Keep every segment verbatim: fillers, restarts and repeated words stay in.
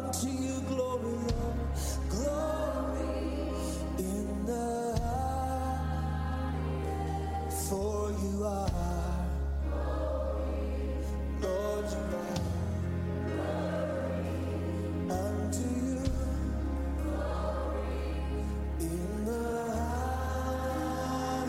unto you glory, Lord, glory in the high, for you are, Lord, you are, unto you in the high,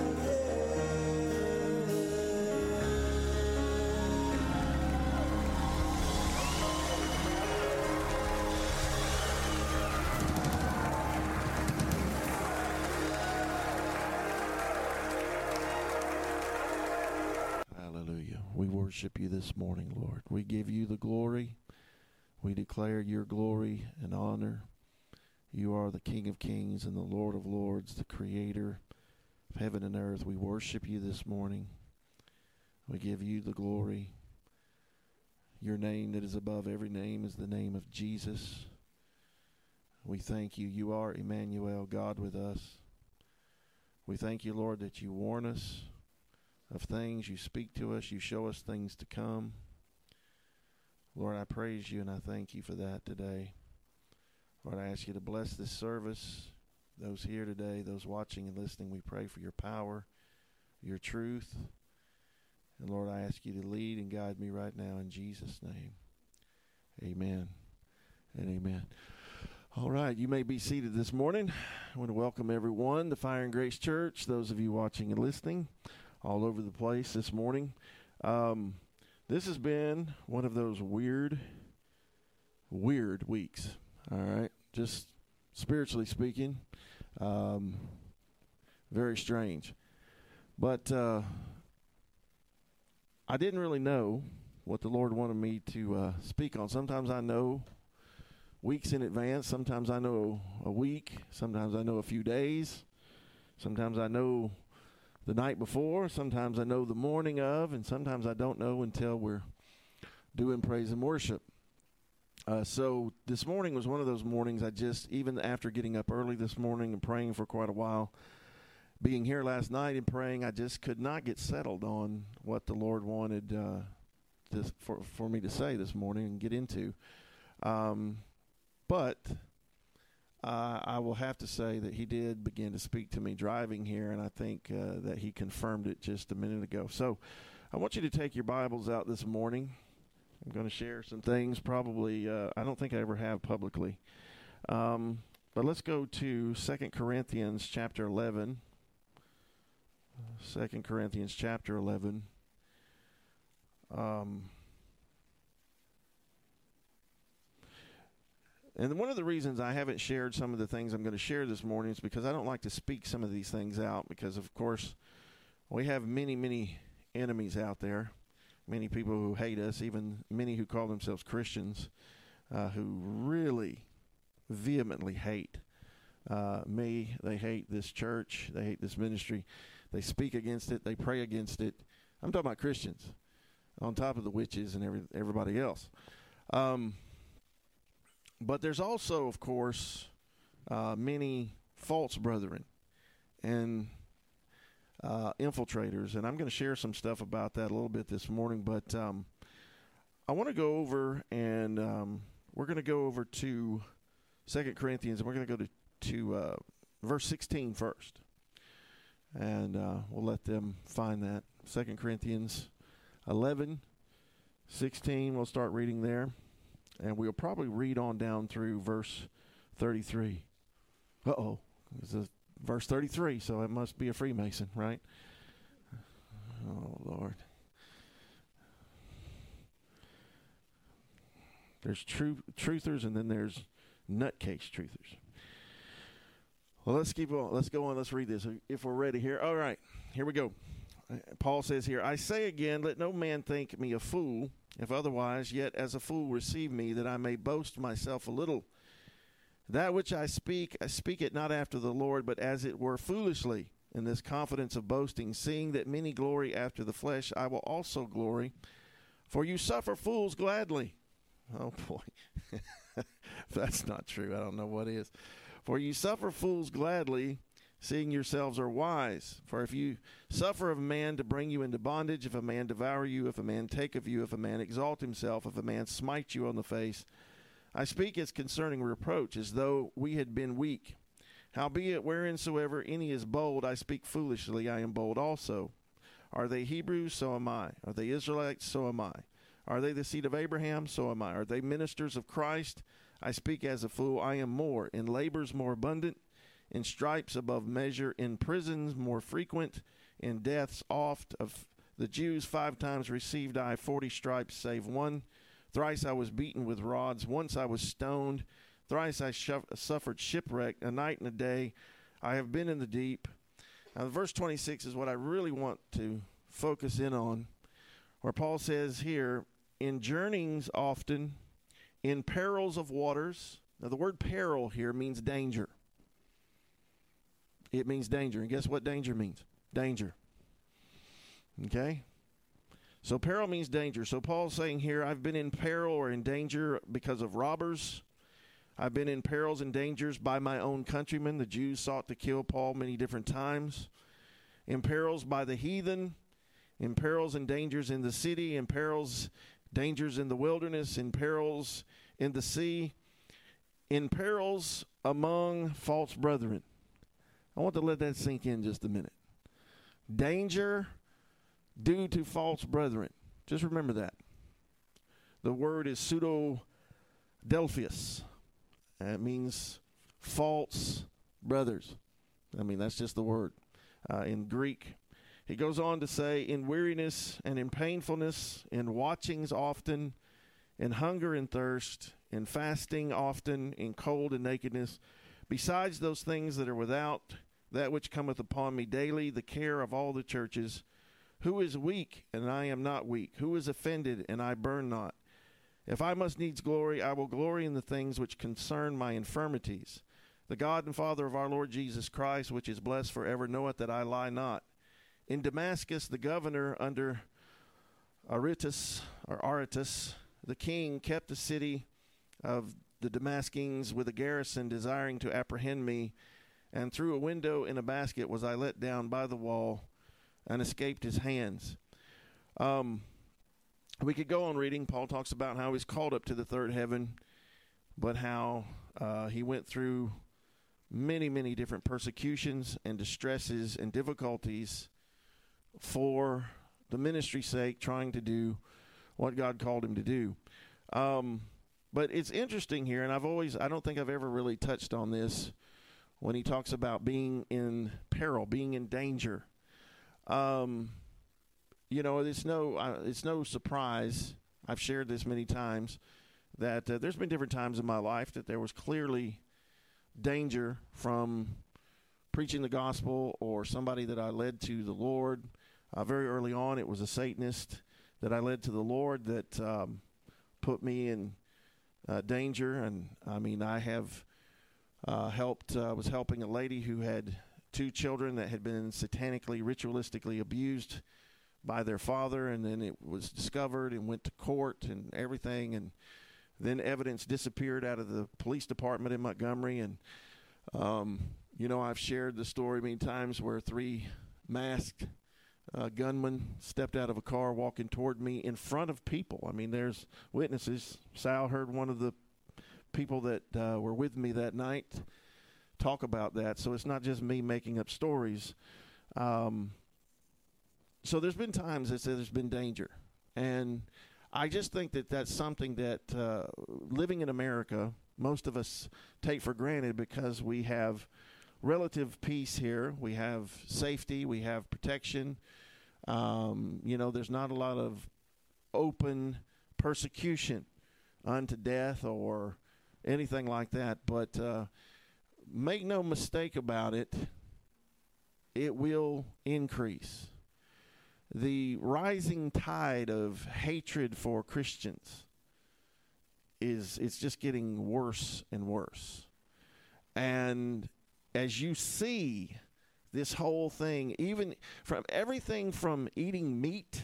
Hallelujah. We worship you this morning, Lord. We give you the glory. We declare your glory and honor. You are the King of Kings and the Lord of Lords, the Creator of heaven and earth. We worship you this morning. We give you the glory. Your name that is above every name is the name of Jesus. We thank you. You are Emmanuel, God with us. We thank you, Lord, that you warn us of things. You speak to us. You show us things to come. Lord, I praise you and I thank you for that today. Lord, I ask you to bless this service. Those here today, those watching and listening, we pray for your power, your truth. And Lord, I ask you to lead and guide me right now in Jesus' name. Amen and amen. All right, you may be seated this morning. I want to welcome everyone to Fire and Grace Church, those of you watching and listening all over the place this morning. Um, this has been one of those weird, weird weeks, all right? Just spiritually speaking, um, very strange. But uh, I didn't really know what the Lord wanted me to uh, speak on. Sometimes I know weeks in advance. Sometimes I know a week. Sometimes I know a few days. Sometimes I know the night before. Sometimes I know the morning of. And sometimes I don't know until we're doing praise and worship. Uh, so this morning was one of those mornings I just, even after getting up early this morning and praying for quite a while, being here last night and praying, I just could not get settled on what the Lord wanted uh, to, for, for me to say this morning and get into. Um, but uh, I will have to say that he did begin to speak to me driving here, and I think uh, that he confirmed it just a minute ago. So I want you to take your Bibles out this morning. I'm going to share some things probably uh, I don't think I ever have publicly. Um, but let's go to Second Corinthians chapter eleven. Second Corinthians chapter eleven. Um, and one of the reasons I haven't shared some of the things I'm going to share this morning is because I don't like to speak some of these things out because, of course, we have many, many enemies out there. Many people who hate us, even many who call themselves Christians, uh, who really vehemently hate uh, me. They hate this church. They hate this ministry. They speak against it. They pray against it. I'm talking about Christians, on top of the witches and every, everybody else. Um, but there's also, of course, uh, many false brethren and Uh, infiltrators, and I'm going to share some stuff about that a little bit this morning, but um, I want to go over, and um, we're going to go over to Second Corinthians, and we're going to go to, to uh, verse sixteen first, and uh, we'll let them find that. Second Corinthians eleven, sixteen, we'll start reading there, and we'll probably read on down through verse thirty-three. Uh-oh, this is verse thirty-three, so it must be a Freemason, right? Oh, Lord. There's true truthers, and then there's nutcase truthers. Well, let's keep on. Let's go on. Let's read this if we're ready here. All right, here we go. Paul says here, I say again, let no man think me a fool, if otherwise, yet as a fool receive me, that I may boast myself a little. That which I speak, I speak it not after the Lord, but as it were foolishly, in this confidence of boasting, seeing that many glory after the flesh, I will also glory. For you suffer fools gladly. Oh, boy. If that's not true, I don't know what is. For you suffer fools gladly, seeing yourselves are wise. For if you suffer of a man to bring you into bondage, if a man devour you, if a man take of you, if a man exalt himself, if a man smite you on the face, I speak as concerning reproach, as though we had been weak. Howbeit, whereinsoever any is bold, I speak foolishly, I am bold also. Are they Hebrews? So am I. Are they Israelites? So am I. Are they the seed of Abraham? So am I. Are they ministers of Christ? I speak as a fool, I am more. In labors more abundant, in stripes above measure, in prisons more frequent, in deaths oft. Of the Jews five times received I forty stripes, save one. Thrice I was beaten with rods. Once I was stoned. Thrice I shuff- suffered shipwreck. A night and a day I have been in the deep. Now, verse twenty-six is what I really want to focus in on, where Paul says here, in journeyings often, in perils of waters. Now, the word peril here means danger. It means danger. And guess what danger means? Danger. Okay? So peril means danger. So Paul's saying here, I've been in peril or in danger because of robbers. I've been in perils and dangers by my own countrymen. The Jews sought to kill Paul many different times. In perils by the heathen. In perils and dangers in the city. In perils, dangers in the wilderness. In perils in the sea. In perils among false brethren. I want to let that sink in just a minute. Danger due to false brethren. Just remember that. The word is pseudo-delphius. It means false brothers. I mean, that's just the word uh, in Greek. He goes on to say, in weariness and in painfulness, in watchings often, in hunger and thirst, in fasting often, in cold and nakedness, besides those things that are without, that which cometh upon me daily, the care of all the churches. Who is weak, and I am not weak? Who is offended, and I burn not? If I must needs glory, I will glory in the things which concern my infirmities. The God and Father of our Lord Jesus Christ, which is blessed forever, knoweth that I lie not. In Damascus, the governor under Aretas, or Aretas, the king, kept the city of the Damascens with a garrison, desiring to apprehend me. And through a window in a basket was I let down by the wall, and escaped his hands. Um, we could go on reading. Paul talks about how he's called up to the third heaven, but how uh, he went through many, many different persecutions and distresses and difficulties for the ministry's sake, trying to do what God called him to do. Um, but it's interesting here, and I've always, I don't think I've ever really touched on this when he talks about being in peril, being in danger. Um, you know, it's no, uh, it's no surprise. I've shared this many times that uh, there's been different times in my life that there was clearly danger from preaching the gospel or somebody that I led to the Lord. Uh, very early on, it was a Satanist that I led to the Lord that um, put me in uh, danger. And I mean, I have uh, helped, uh, was helping a lady who had two children that had been satanically, ritualistically abused by their father, and then it was discovered and went to court and everything, and then evidence disappeared out of the police department in Montgomery. And um, you know, I've shared the story many times where three masked uh, gunmen stepped out of a car walking toward me in front of people. I mean, there's witnesses. Sal heard one of the people that uh, were with me that night talk about that, so it's not just me making up stories. Um, so there's been times that there's been danger, and I just think that that's something that uh, living in America, most of us take for granted because we have relative peace here. We have safety. We have protection. Um, you know, there's not a lot of open persecution unto death or anything like that, but uh, make no mistake about it, it will increase. The rising tide of hatred for Christians is it's just getting worse and worse. And as you see this whole thing, even from everything from eating meat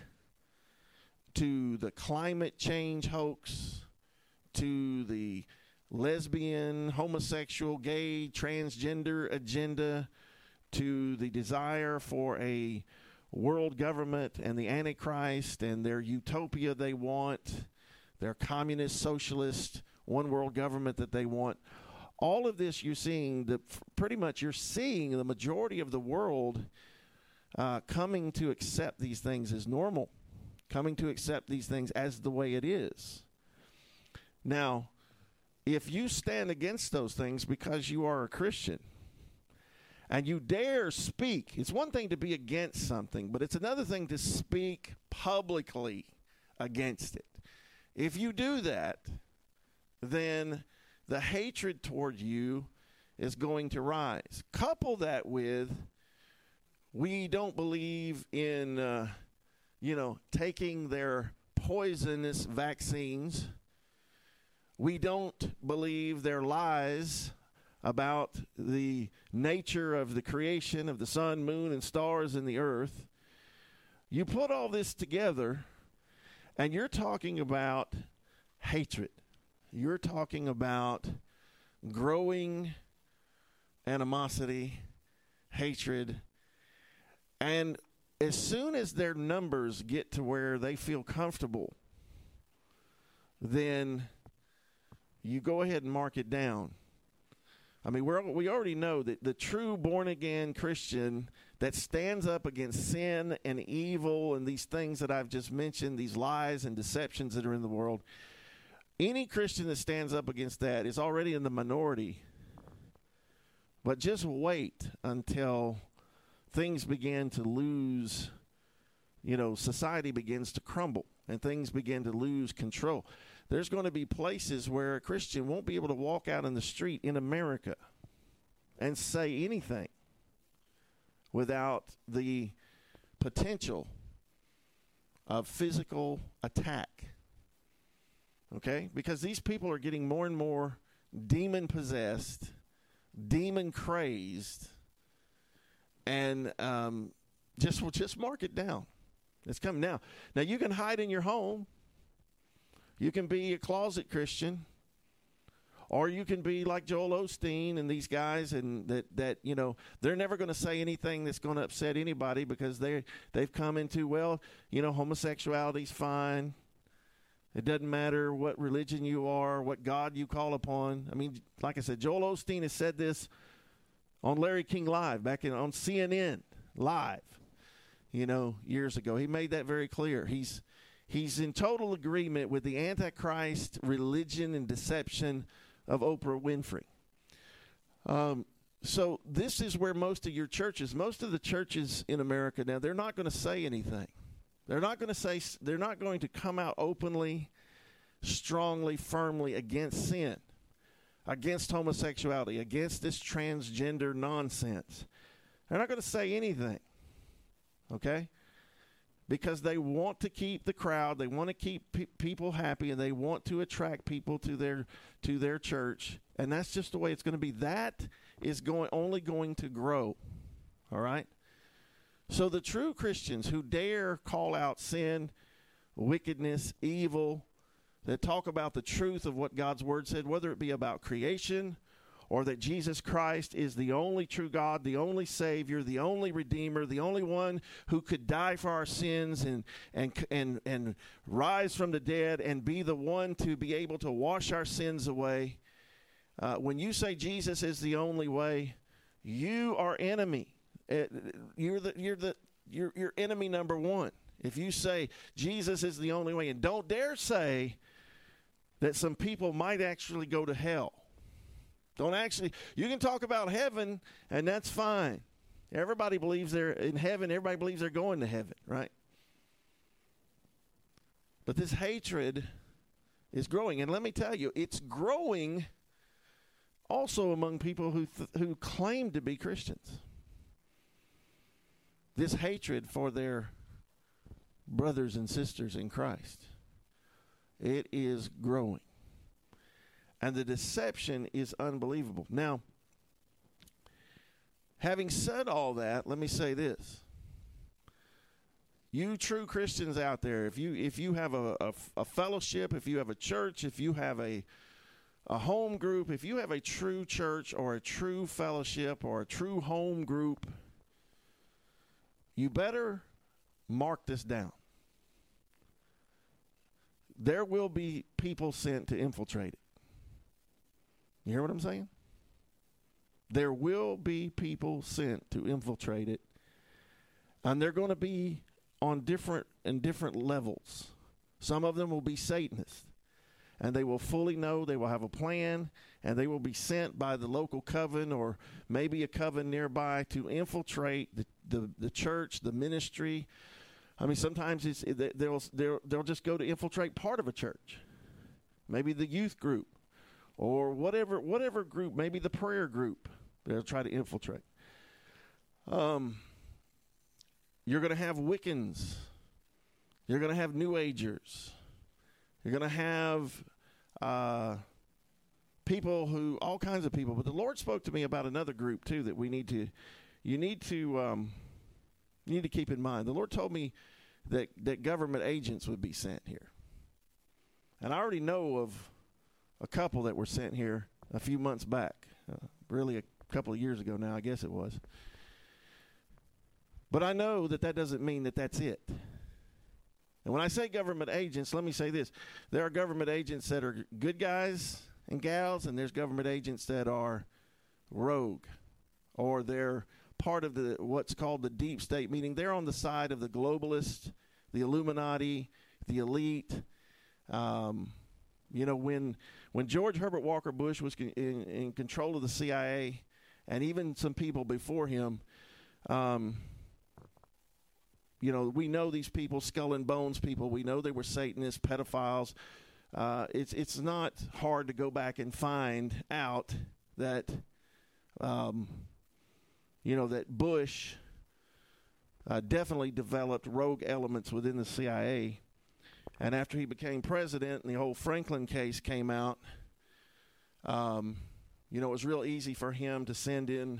to the climate change hoax to the lesbian, homosexual, gay, transgender agenda, to the desire for a world government and the Antichrist and their utopia they want, their communist, socialist, one world government that they want. All of this you're seeing, the, pretty much you're seeing the majority of the world uh, coming to accept these things as normal, coming to accept these things as the way it is. Now, if you stand against those things because you are a Christian and you dare speak, it's one thing to be against something, but it's another thing to speak publicly against it. If you do that, then the hatred toward you is going to rise. Couple that with, we don't believe in, uh, you know, taking their poisonous vaccines. We don't believe their lies about the nature of the creation of the sun, moon, and stars and the earth. You put all this together, and you're talking about hatred. You're talking about growing animosity, hatred, and as soon as their numbers get to where they feel comfortable, then you go ahead and mark it down. I mean, we're, we already know that the true born-again Christian that stands up against sin and evil and these things that I've just mentioned, these lies and deceptions that are in the world, any Christian that stands up against that is already in the minority. But just wait until things begin to lose, you know, society begins to crumble and things begin to lose control. There's going to be places where a Christian won't be able to walk out in the street in America and say anything without the potential of physical attack. Okay? Because these people are getting more and more demon-possessed, demon-crazed, and um, just, just mark it down. It's coming now. Now, you can hide in your home. You can be a closet Christian. Or you can be like Joel Osteen and these guys, and that, that you know, they're never going to say anything that's going to upset anybody because they they've come into, well, you know, homosexuality's fine. It doesn't matter what religion you are, what God you call upon. I mean, like I said, Joel Osteen has said this on Larry King Live, back in on C N N Live, you know, years ago. He made that very clear. He's he's in total agreement with the Antichrist religion and deception of Oprah Winfrey. Um, so this is where most of your churches, most of the churches in America now, they're not going to say anything. They're not going to say, they're not going to come out openly, strongly, firmly against sin, against homosexuality, against this transgender nonsense. They're not going to say anything, okay? Because they want to keep the crowd, they want to keep pe- people happy, and they want to attract people to their to their church, and that's just the way it's going to be. That is going only going to grow, all right? So the true Christians who dare call out sin, wickedness, evil, that talk about the truth of what God's Word said, whether it be about creation or that Jesus Christ is the only true God, the only Savior, the only Redeemer, the only one who could die for our sins and and and and rise from the dead and be the one to be able to wash our sins away. Uh, when you say Jesus is the only way, you are enemy. Uh, you're the you're the you're, you're enemy number one. If you say Jesus is the only way, and don't dare say that some people might actually go to hell. Don't actually, you can talk about heaven, and that's fine. Everybody believes they're in heaven. Everybody believes they're going to heaven, right? But this hatred is growing. And let me tell you, it's growing also among people who th- who claim to be Christians. This hatred for their brothers and sisters in Christ, it is growing. And the deception is unbelievable. Now, having said all that, let me say this. You true Christians out there, if you if you have a, a, a fellowship, if you have a church, if you have a, a home group, if you have a true church or a true fellowship or a true home group, you better mark this down. There will be people sent to infiltrate it. You hear what I'm saying? There will be people sent to infiltrate it, and they're going to be on different and different levels. Some of them will be Satanists, and they will fully know, they will have a plan, and they will be sent by the local coven or maybe a coven nearby to infiltrate the, the, the church, the ministry. I mean, sometimes it's, they'll, they'll, they'll just go to infiltrate part of a church, maybe the youth group or whatever whatever group, maybe the prayer group. They'll try to infiltrate. Um, you're going to have Wiccans. You're going to have New Agers. You're going to have uh, people who, all kinds of people. But the Lord spoke to me about another group too that we need to, you need to, um, you need to keep in mind. The Lord told me that that government agents would be sent here, and I already know of a couple that were sent here a few months back, uh, really a couple of years ago now, I guess it was. But I know that that doesn't mean that that's it. And when I say government agents, let me say this. There are government agents that are good guys and gals, and there's government agents that are rogue, or they're part of the what's called the deep state, meaning they're on the side of the globalists, the Illuminati, the elite. Um, you know, when when George Herbert Walker Bush was in, in control of the C I A, and even some people before him, um, you know, we know these people, skull and bones people. We know they were Satanists, pedophiles. Uh, it's it's not hard to go back and find out that, um, you know, that Bush uh, definitely developed rogue elements within the C I A. And after he became president and the whole Franklin case came out, um, you know, it was real easy for him to send in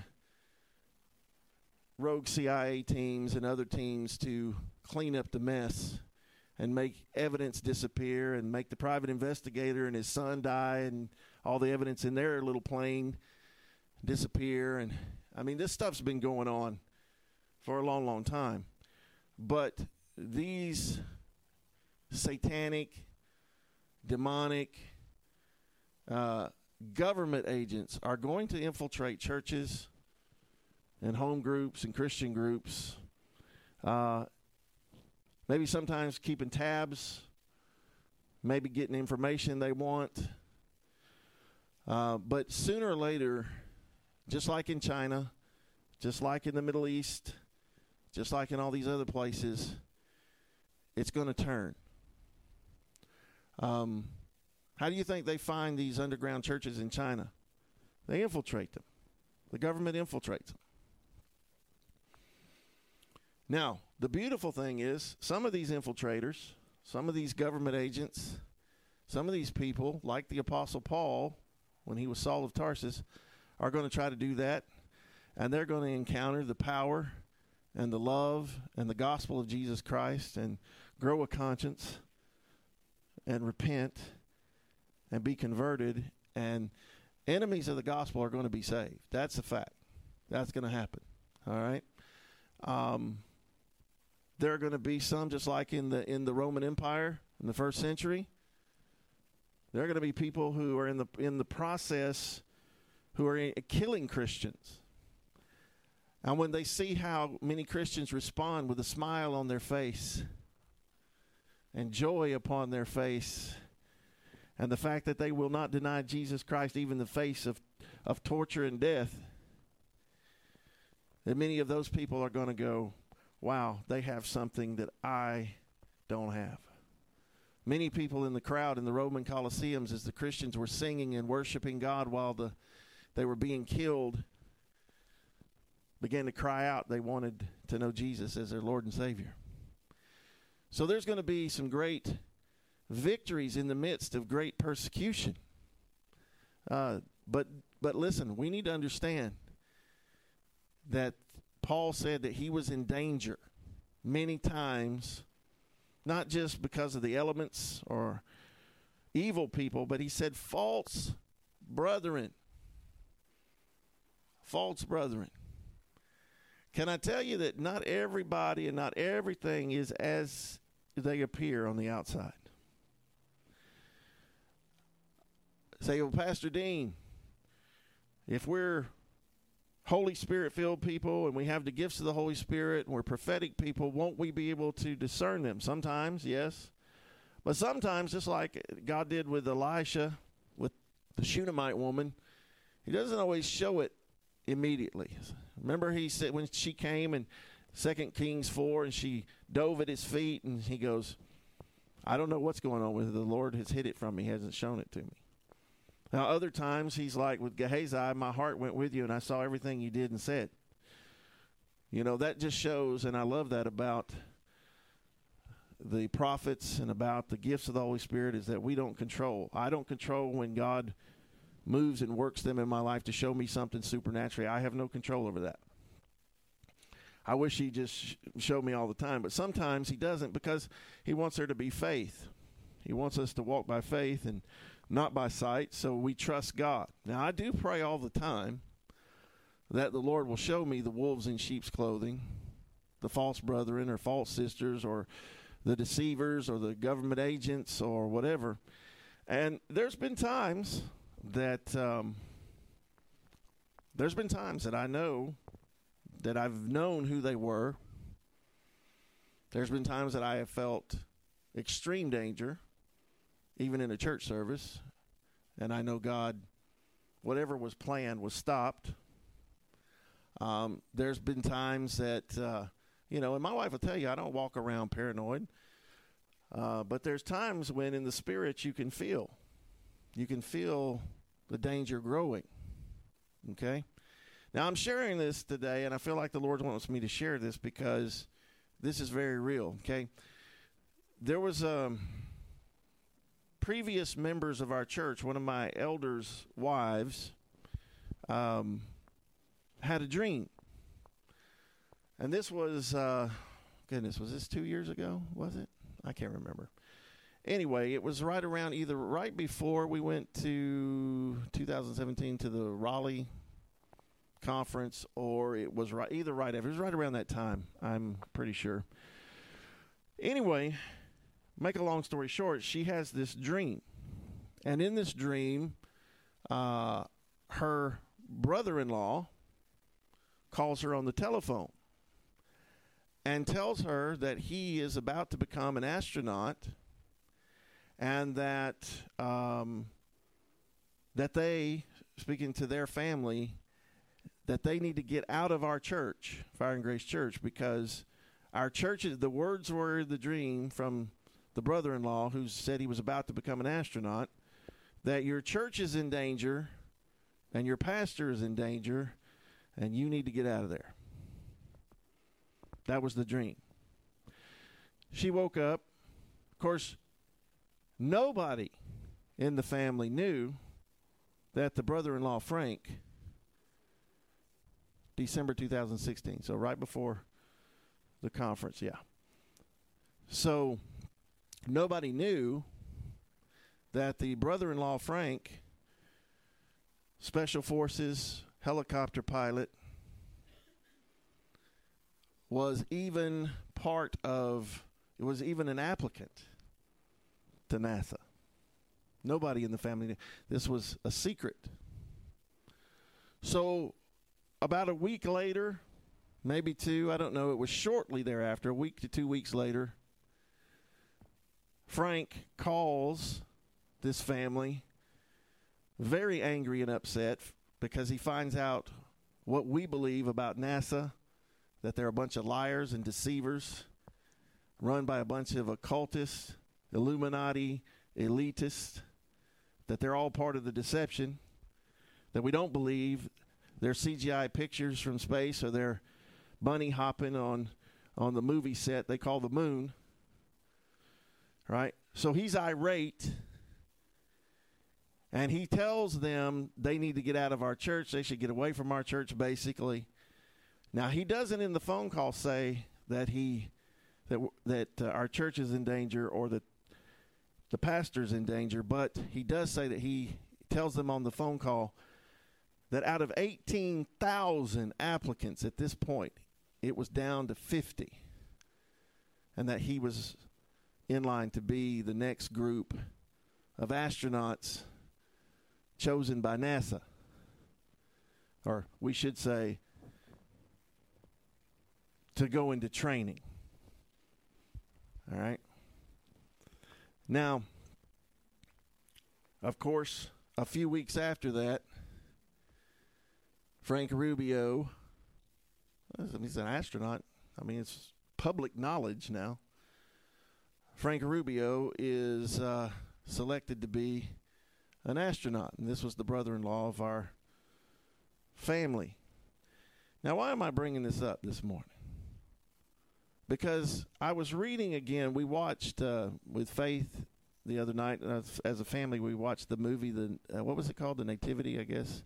rogue C I A teams and other teams to clean up the mess and make evidence disappear and make the private investigator and his son die and all the evidence in their little plane disappear. And, I mean, this stuff's been going on for a long, long time. But these satanic, demonic, uh, government agents are going to infiltrate churches and home groups and Christian groups, uh, maybe sometimes keeping tabs, maybe getting information they want. Uh, but sooner or later, just like in China, just like in the Middle East, just like in all these other places, it's going to turn. Um, how do you think they find these underground churches in China? They infiltrate them. The government infiltrates them. Now, the beautiful thing is, some of these infiltrators, some of these government agents, some of these people, like the Apostle Paul, when he was Saul of Tarsus, are going to try to do that, and they're going to encounter the power and the love and the gospel of Jesus Christ and grow a conscience and repent and be converted, and enemies of the gospel are going to be saved. That's a fact. That's going to happen. All right? Um, there are going to be some, just like in the in the Roman Empire in the first century. There are going to be people who are in the in the process who are in, killing Christians. And when they see how many Christians respond with a smile on their face and joy upon their face, and the fact that they will not deny Jesus Christ even in the face of, of torture and death, that many of those people are going to go, wow, they have something that I don't have. Many people in the crowd in the Roman Colosseums, as the Christians were singing and worshiping God while the they were being killed, began to cry out they wanted to know Jesus as their Lord and Savior. So there's going to be some great victories in the midst of great persecution. Uh, but but listen, we need to understand that Paul said that he was in danger many times, not just because of the elements or evil people, but he said false brethren. False brethren. Can I tell you that not everybody and not everything is as they appear on the outside? Say, well, Pastor Dean, if we're Holy Spirit-filled people and we have the gifts of the Holy Spirit and we're prophetic people, won't we be able to discern them? Sometimes, yes. But sometimes, just like God did with Elisha, with the Shunammite woman, he doesn't always show it immediately. Remember he said when she came in Second Kings four and she dove at his feet and he goes, I don't know what's going on with it. The Lord has hid it from me. He hasn't shown it to me. Now, other times, he's like, with Gehazi, my heart went with you, and I saw everything you did and said. You know, that just shows, and I love that about the prophets and about the gifts of the Holy Spirit, is that we don't control. I don't control when God moves and works them in my life to show me something supernaturally. I have no control over that. I wish he just showed me all the time, but sometimes he doesn't because he wants there to be faith. He wants us to walk by faith and not by sight, so we trust God. Now, I do pray all the time that the Lord will show me the wolves in sheep's clothing, the false brethren or false sisters or the deceivers or the government agents or whatever. And there's been times that um, there's been times that I know that I've known who they were. There's been times that I have felt extreme danger, even in a church service, and I know God, whatever was planned was stopped. Um, there's been times that, uh, you know, and my wife will tell you I don't walk around paranoid, uh, but there's times when in the spirit you can feel, you can feel the danger growing, okay? Now, I'm sharing this today, and I feel like the Lord wants me to share this because this is very real, okay? There was um, previous members of our church, one of my elders' wives, um, had a dream. And this was, uh, goodness, was this two years ago, was it? I can't remember. Anyway, it was right around either right before we went to two thousand seventeen to the Raleigh conference, or it was right either right after. It was right around that time, I'm pretty sure. Anyway, make a long story short, she has this dream. And in this dream, uh, her brother-in-law calls her on the telephone and tells her that he is about to become an astronaut and that um, that they, speaking to their family, that they need to get out of our church, Fire and Grace Church, because our church, is, the words were the dream from the brother-in-law who said he was about to become an astronaut, that your church is in danger and your pastor is in danger and you need to get out of there. That was the dream. She woke up. Of course, nobody in the family knew that the brother-in-law, Frank, December two thousand sixteen, so right before the conference, yeah. So nobody knew that the brother-in-law, Frank, Special Forces helicopter pilot, was even part of, it was even an applicant to NASA. Nobody in the family knew. This was a secret. So about a week later, maybe two, I don't know, it was shortly thereafter, a week to two weeks later, Frank calls this family very angry and upset because he finds out what we believe about NASA, that they're a bunch of liars and deceivers run by a bunch of occultists, Illuminati, elitists, that they're all part of the deception, that we don't believe their C G I pictures from space or their bunny hopping on, on the movie set they call the moon, right? So he's irate, and he tells them they need to get out of our church. They should get away from our church, basically. Now, he doesn't in the phone call say that he that that uh, our church is in danger or that the pastor's in danger, but he does say that he tells them on the phone call that out of eighteen thousand applicants at this point, it was down to fifty, and that he was in line to be the next group of astronauts chosen by NASA. or we should say, to go into training. All right? Now, of course, a few weeks after that, Frank Rubio, he's an astronaut. I mean, it's public knowledge now. Frank Rubio is uh, selected to be an astronaut, and this was the brother-in-law of our family. Now, why am I bringing this up this morning? Because I was reading again. We watched uh, with Faith the other night as, as a family. We watched the movie, the uh, what was it called? The Nativity, I guess.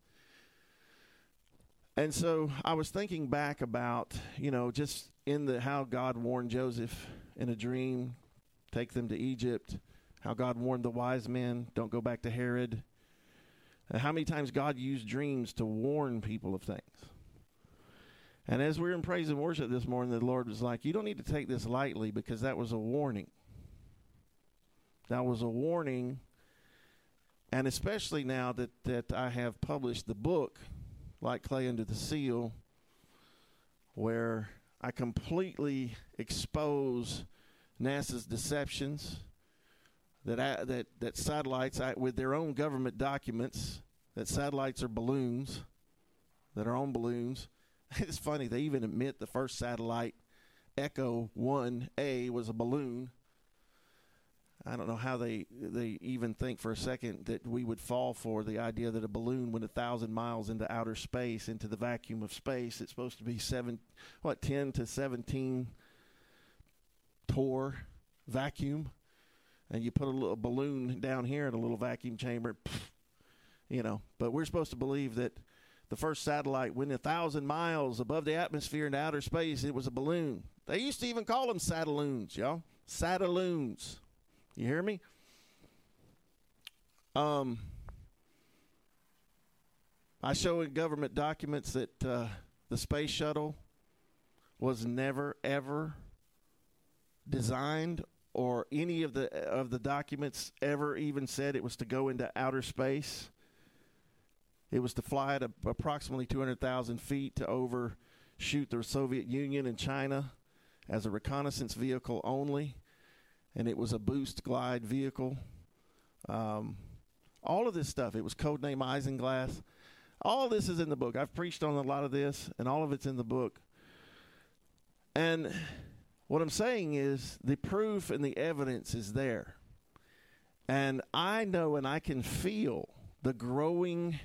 And so I was thinking back about, you know, just in the how God warned Joseph in a dream, take them to Egypt. How God warned the wise men, don't go back to Herod. And how many times God used dreams to warn people of things. And as we were in praise and worship this morning, the Lord was like, you don't need to take this lightly, because that was a warning. That was a warning. And especially now that, that I have published the book, Like Clay Under the Seal, where I completely expose NASA's deceptions, that I, that that satellites, I, with their own government documents, that satellites are balloons, that are on balloons. It's funny, they even admit the first satellite, Echo one A, was a balloon. I don't know how they they even think for a second that we would fall for the idea that a balloon went a thousand miles into outer space, into the vacuum of space. It's supposed to be seven, what, ten to seventeen torr vacuum, and you put a little balloon down here in a little vacuum chamber, pff, you know. But we're supposed to believe that the first satellite went a thousand miles above the atmosphere into outer space. It was a balloon. They used to even call them satelloons, y'all. Satelloons. You hear me? Um, I show in government documents that uh, the space shuttle was never, ever designed, or any of the of the documents ever even said it was to go into outer space. It was to fly at a, approximately two hundred thousand feet to overshoot the Soviet Union and China as a reconnaissance vehicle only. And it was a boost glide vehicle. Um, all of this stuff. It was codename Isinglass. All of this is in the book. I've preached on a lot of this, and all of it's in the book. And what I'm saying is the proof and the evidence is there. And I know and I can feel the growing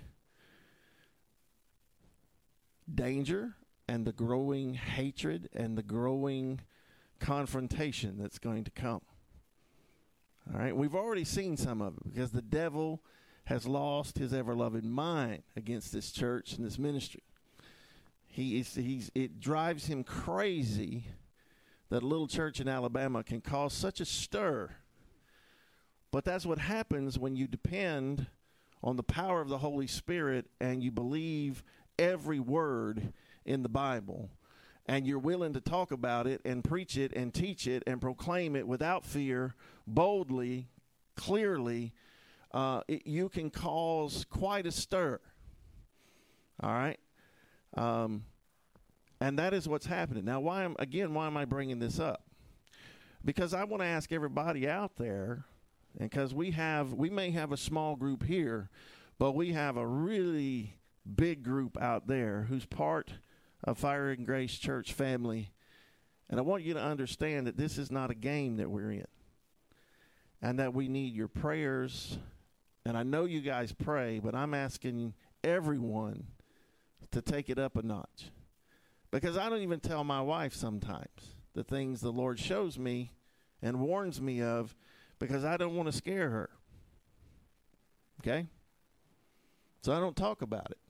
danger and the growing hatred and the growing confrontation that's going to come. All right, we've already seen some of it, because the devil has lost his ever-loving mind against this church and this ministry. He is, he's, it drives him crazy that a little church in Alabama can cause such a stir. But that's what happens when you depend on the power of the Holy Spirit and you believe every word in the Bible, and you're willing to talk about it and preach it and teach it and proclaim it without fear, boldly, clearly. Uh, it, you can cause quite a stir. All right? Um, and that is what's happening. Now, why am, again, why am I bringing this up? Because I want to ask everybody out there, and because we have, we may have a small group here, but we have a really big group out there who's part of Fire and Grace Church family. And I want you to understand that this is not a game that we're in, and that we need your prayers. And I know you guys pray, but I'm asking everyone to take it up a notch, because I don't even tell my wife sometimes the things the Lord shows me and warns me of, because I don't want to scare her. Okay? So I don't talk about it.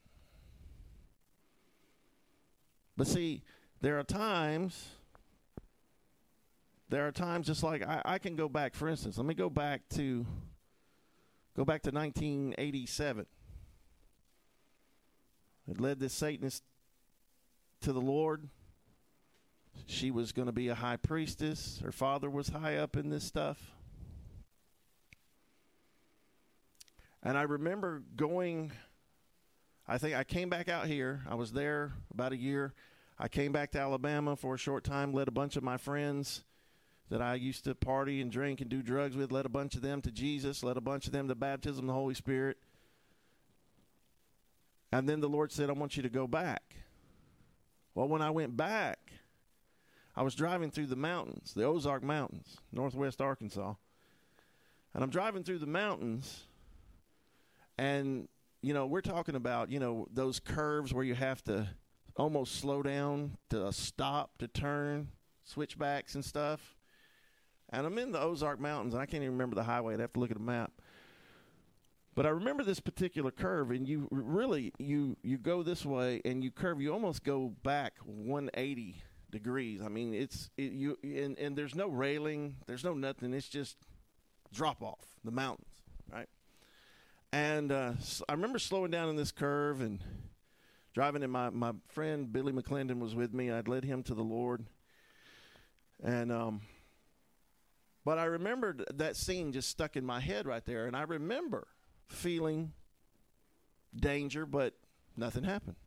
But see, there are times, there are times just like I, I can go back, for instance, let me go back to, go back to nineteen eighty-seven. It led this Satanist to the Lord. She was going to be a high priestess. Her father was high up in this stuff. And I remember going, I think I came back out here. I was there about a year. I came back to Alabama for a short time, led a bunch of my friends that I used to party and drink and do drugs with, led a bunch of them to Jesus, led a bunch of them to baptism of the Holy Spirit. And then the Lord said, I want you to go back. Well, when I went back, I was driving through the mountains, the Ozark Mountains, northwest Arkansas. And I'm driving through the mountains, and, you know, we're talking about, you know, those curves where you have to almost slow down to stop, to turn, switchbacks and stuff. And I'm in the Ozark Mountains, and I can't even remember the highway. I'd have to look at a map. But I remember this particular curve, and you really, you you go this way, and you curve. You almost go back one hundred eighty degrees. I mean, it's it, you, and, and there's no railing. There's no nothing. It's just drop off the mountains, right? And uh, so I remember slowing down in this curve and driving, and my, my friend Billy McClendon was with me. I'd led him to the Lord. And, um, but I remembered that scene just stuck in my head right there. And I remember feeling danger, but nothing happened.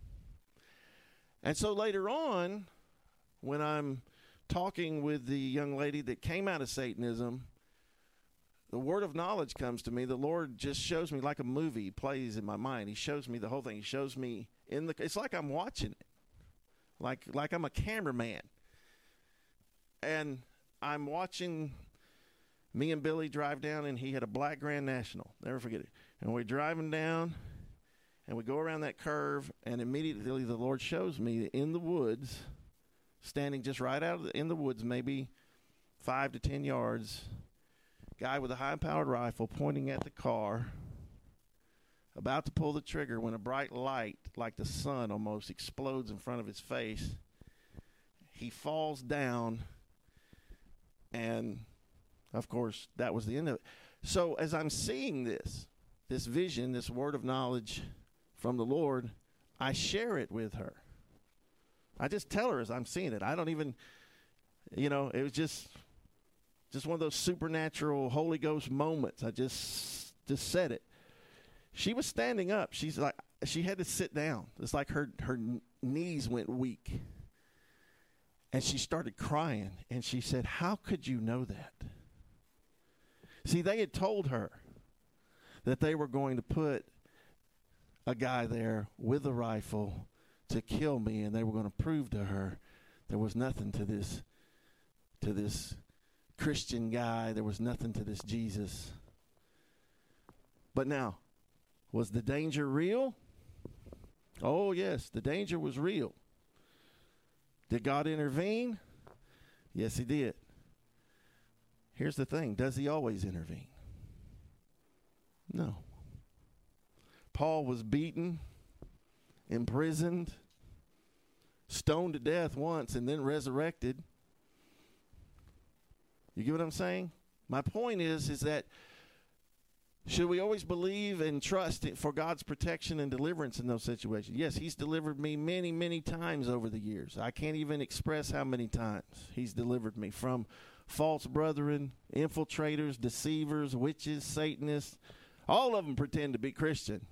And so later on, when I'm talking with the young lady that came out of Satanism, the word of knowledge comes to me. The Lord just shows me like a movie plays in my mind. He shows me the whole thing. He shows me in the, it's like I'm watching it. Like, like I'm a cameraman. And I'm watching me and Billy drive down, and he had a black Grand National. Never forget it. And we're driving down, and we go around that curve, and immediately the Lord shows me in the woods, standing just right out of the, in the woods, maybe five to ten yards, guy with a high-powered rifle pointing at the car, about to pull the trigger when a bright light, like the sun almost, explodes in front of his face. He falls down, and, of course, that was the end of it. So as I'm seeing this, this vision, this word of knowledge from the Lord, I share it with her. I just tell her as I'm seeing it. I don't even, you know, it was just... Just one of those supernatural Holy Ghost moments. I just just said it. She was standing up. She's like, she had to sit down. It's like her her knees went weak. And she started crying. And she said, how could you know that? See, they had told her that they were going to put a guy there with a rifle to kill me. And they were going to prove to her there was nothing to this, to this Christian guy. There was nothing to this Jesus. But now, was the danger real? Oh, yes, the danger was real. Did God intervene? Yes, he did. Here's the thing. Does he always intervene? No. Paul was beaten, imprisoned, stoned to death once, and then resurrected. You get what I'm saying? My point is, is that should we always believe and trust for God's protection and deliverance in those situations? Yes, he's delivered me many, many times over the years. I can't even express how many times he's delivered me from false brethren, infiltrators, deceivers, witches, Satanists. All of them pretend to be Christian.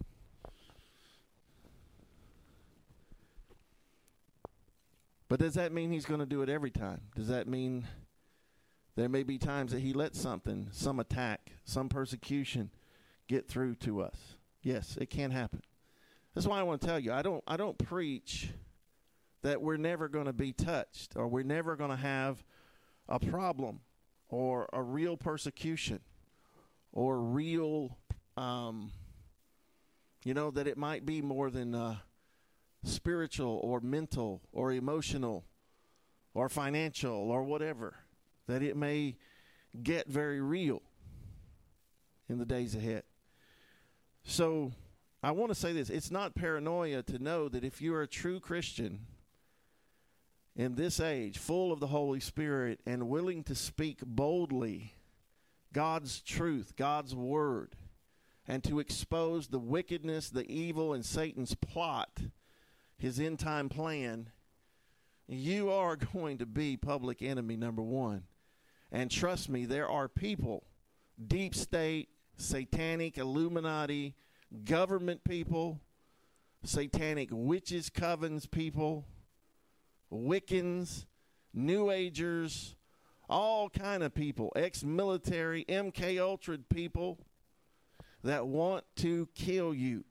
But does that mean he's going to do it every time? Does that mean there may be times that he lets something, some attack, some persecution get through to us? Yes, it can happen. That's why I want to tell you, I don't I don't preach that we're never going to be touched or we're never going to have a problem or a real persecution or real, um, you know, that it might be more than uh, spiritual or mental or emotional or financial or whatever. That it may get very real in the days ahead. So I want to say this. It's not paranoia to know that if you are a true Christian in this age, full of the Holy Spirit and willing to speak boldly God's truth, God's word, and to expose the wickedness, the evil, and Satan's plot, his end-time plan, you are going to be public enemy number one. And trust me, there are people, deep state, satanic, Illuminati, government people, satanic witches, covens people, Wiccans, New Agers, all kind of people, ex-military, M K Ultra people that want to kill you.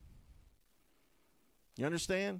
You understand?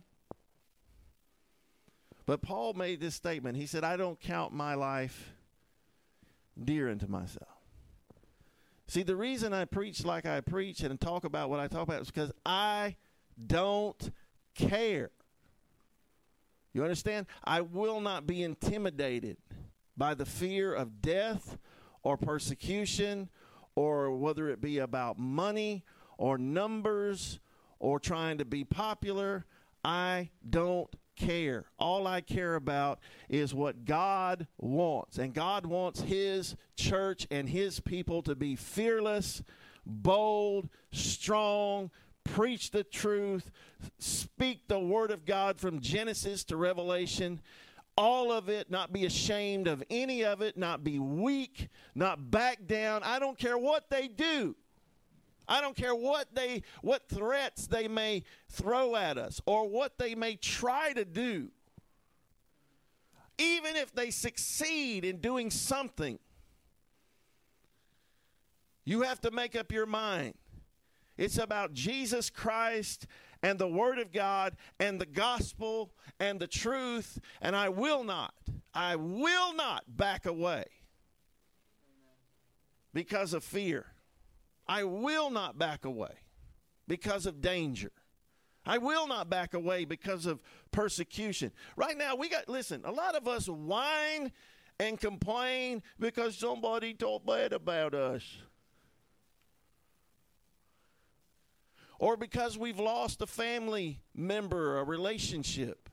But Paul made this statement. He said, I don't count my life dear unto myself. See, the reason I preach like I preach and talk about what I talk about is because I don't care. You understand? I will not be intimidated by the fear of death or persecution, or whether it be about money or numbers or trying to be popular. I don't care. All I care about is what God wants. And God wants his church and his people to be fearless, bold, strong, preach the truth, speak the word of God from Genesis to Revelation. All of it, not be ashamed of any of it, not be weak, not back down. I don't care what they do. I don't care what they, what threats they may throw at us or what they may try to do. Even if they succeed in doing something, you have to make up your mind. It's about Jesus Christ and the Word of God and the gospel and the truth, and I will not, I will not back away because of fear. I will not back away because of danger. I will not back away because of persecution. Right now, we got, listen, a lot of us whine and complain because somebody talked bad about us. Or because we've lost a family member, a relationship.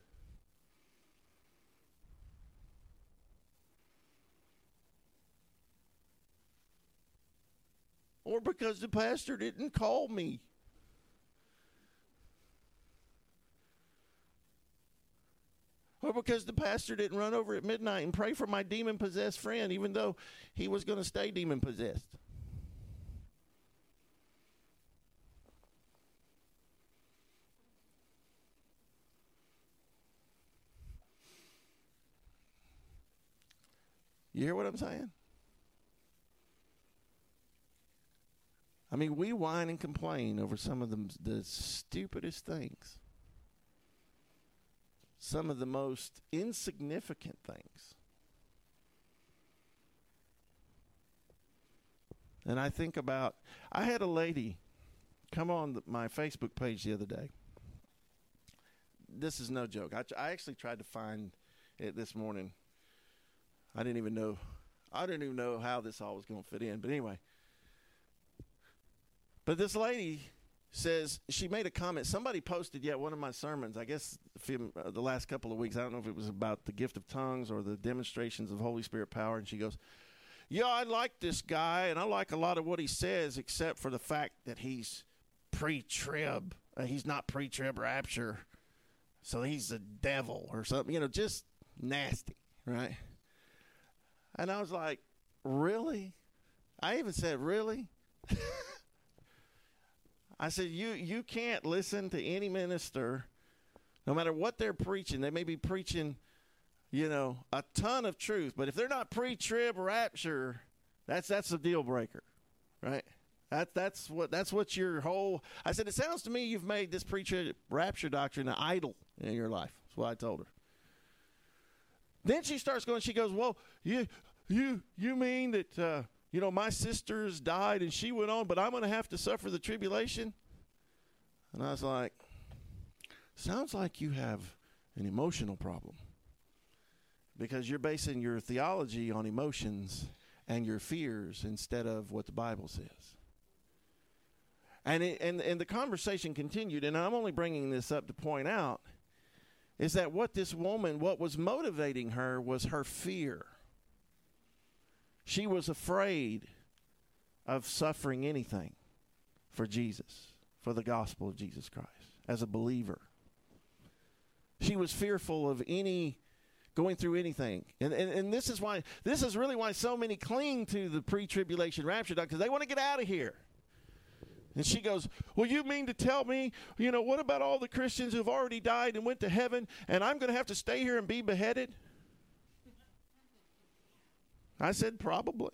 Or because the pastor didn't call me. Or because the pastor didn't run over at midnight and pray for my demon-possessed friend, even though he was going to stay demon-possessed. You hear what I'm saying? I mean, we whine and complain over some of the, the stupidest things. Some of the most insignificant things. And I think about, I had a lady come on the, my Facebook page the other day. This is no joke. I, I actually tried to find it this morning. I didn't even know, I didn't even know how this all was going to fit in. But anyway, but this lady says, she made a comment. Somebody posted yet one of my sermons, I guess a few, uh, the last couple of weeks. I don't know if it was about the gift of tongues or the demonstrations of Holy Spirit power. And she goes, yeah, I like this guy, and I like a lot of what he says, except for the fact that he's pre-trib. Uh, he's not pre-trib rapture, so he's a devil or something. You know, just nasty, right? And I was like, really? I even said, really? I said, you you can't listen to any minister, no matter what they're preaching. They may be preaching, you know, a ton of truth. But if they're not pre-trib rapture, that's that's a deal breaker, right? That, that's what that's what your whole... I said, it sounds to me you've made this pre-trib rapture doctrine an idol in your life. That's what I told her. Then she starts going, she goes, well, you you you mean that, uh, you know, my sister's died and she went on, but I'm going to have to suffer the tribulation? And I was like, sounds like you have an emotional problem because you're basing your theology on emotions and your fears instead of what the Bible says. And, it, and, and the conversation continued, and I'm only bringing this up to point out is that what this woman, what was motivating her was her fear. She was afraid of suffering anything for Jesus, for the gospel of Jesus Christ, as a believer. She was fearful of any, going through anything. And, and, and this is why, this is really why so many cling to the pre-tribulation rapture, because they want to get out of here. And she goes, well, you mean to tell me, you know, what about all the Christians who've already died and went to heaven, and I'm going to have to stay here and be beheaded? I said, probably.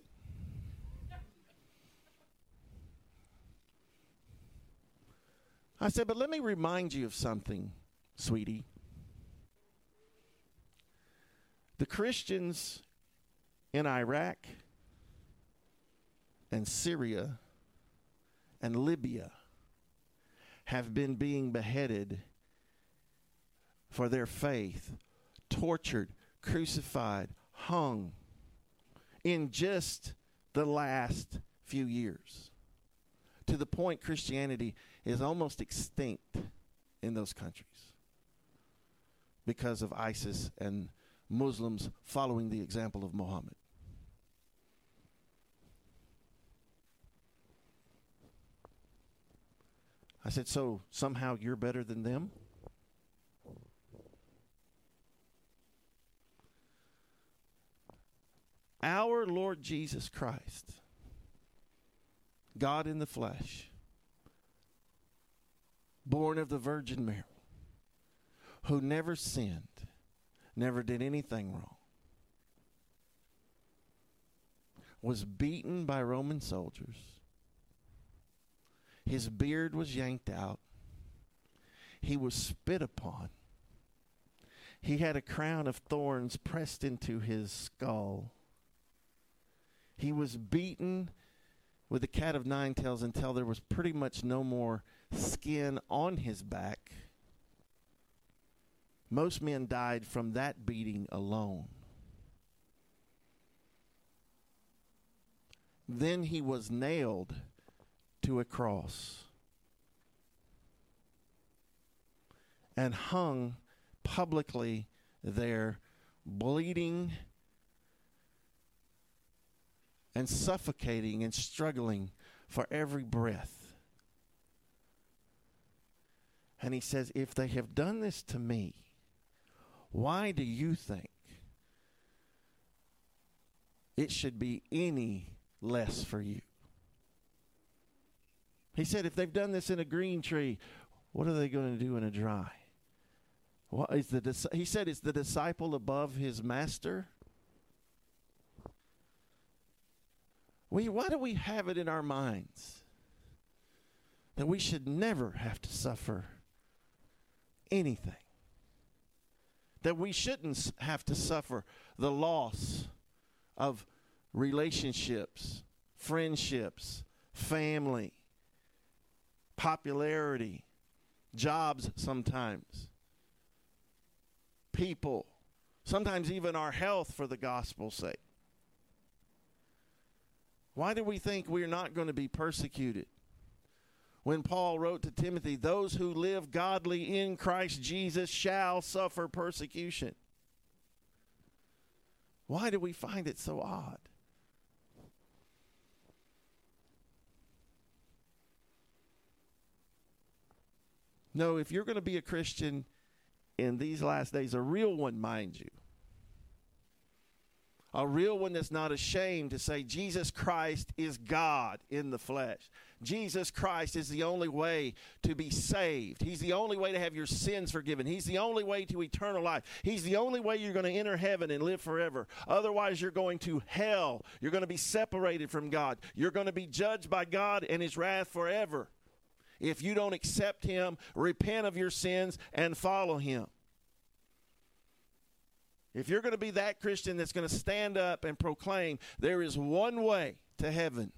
I said, but let me remind you of something, sweetie. The Christians in Iraq and Syria and Libya have been being beheaded for their faith, tortured, crucified, hung in just the last few years, to the point Christianity is almost extinct in those countries because of ISIS and Muslims following the example of Muhammad. I said, so somehow you're better than them? Our Lord Jesus Christ, God in the flesh, born of the Virgin Mary, who never sinned, never did anything wrong, was beaten by Roman soldiers. His beard was yanked out. He was spit upon. He had a crown of thorns pressed into his skull. He was beaten with a cat of nine tails until there was pretty much no more skin on his back. Most men died from that beating alone. Then he was nailed to a cross and hung publicly there, bleeding and suffocating and struggling for every breath. And he says, if they have done this to me, why do you think it should be any less for you? He said, if they've done this in a green tree, what are they going to do in a dry? What is the? He said, is the disciple above his master? We, why do we have it in our minds that we should never have to suffer anything? That we shouldn't have to suffer the loss of relationships, friendships, family, popularity, jobs sometimes, people, sometimes even our health for the gospel's sake. Why do we think we're not going to be persecuted? When Paul wrote to Timothy, those who live godly in Christ Jesus shall suffer persecution. Why do we find it so odd? No, if you're going to be a Christian in these last days, a real one, mind you, a real one that's not ashamed to say Jesus Christ is God in the flesh. Jesus Christ is the only way to be saved. He's the only way to have your sins forgiven. He's the only way to eternal life. He's the only way you're going to enter heaven and live forever. Otherwise, you're going to hell. You're going to be separated from God. You're going to be judged by God and his wrath forever if you don't accept him, repent of your sins, and follow him. If you're going to be that Christian that's going to stand up and proclaim there is one way to heaven,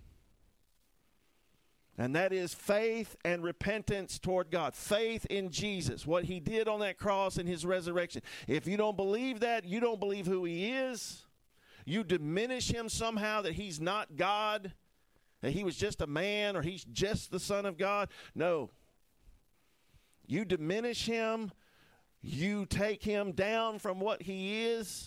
and that is faith and repentance toward God. Faith in Jesus, what he did on that cross and his resurrection. If you don't believe that, you don't believe who he is. You diminish him somehow, that he's not God, that he was just a man, or he's just the Son of God. No. You diminish him. You take him down from what he is.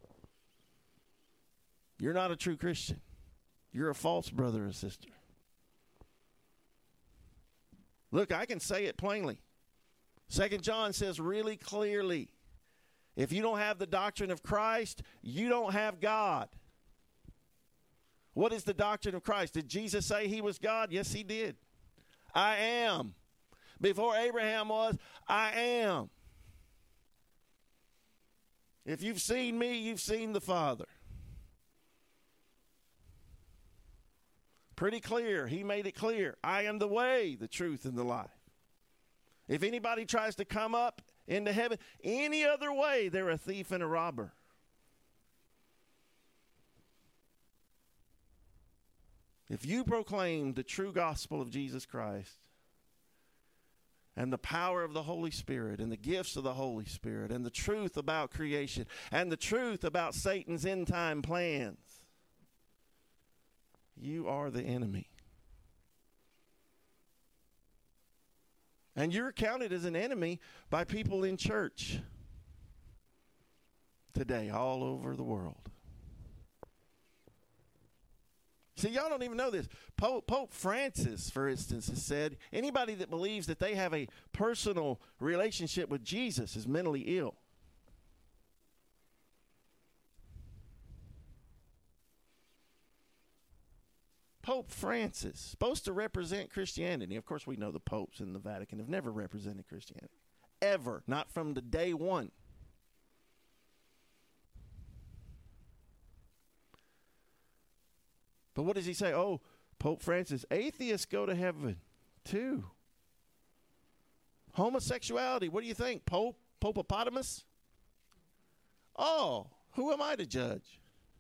You're not a true Christian. You're a false brother or sister. Look, I can say it plainly. Second John says really clearly, if you don't have the doctrine of Christ, you don't have God. What is the doctrine of Christ? Did Jesus say he was God? Yes, he did. I am. Before Abraham was, I am. If you've seen me, you've seen the Father. Pretty clear. He made it clear. I am the way, the truth, and the life. If anybody tries to come up into heaven any other way, they're a thief and a robber. If you proclaim the true gospel of Jesus Christ and the power of the Holy Spirit and the gifts of the Holy Spirit and the truth about creation and the truth about Satan's end time plans, you are the enemy. And you're counted as an enemy by people in church today all over the world. See, y'all don't even know this. Pope, Pope Francis, for instance, has said anybody that believes that they have a personal relationship with Jesus is mentally ill. Pope Francis, supposed to represent Christianity. Of course, we know the popes in the Vatican have never represented Christianity. Ever. Not from the day one. But what does he say? Oh, Pope Francis, atheists go to heaven too. Homosexuality, what do you think? Pope, Popopotamus? Oh, who am I to judge?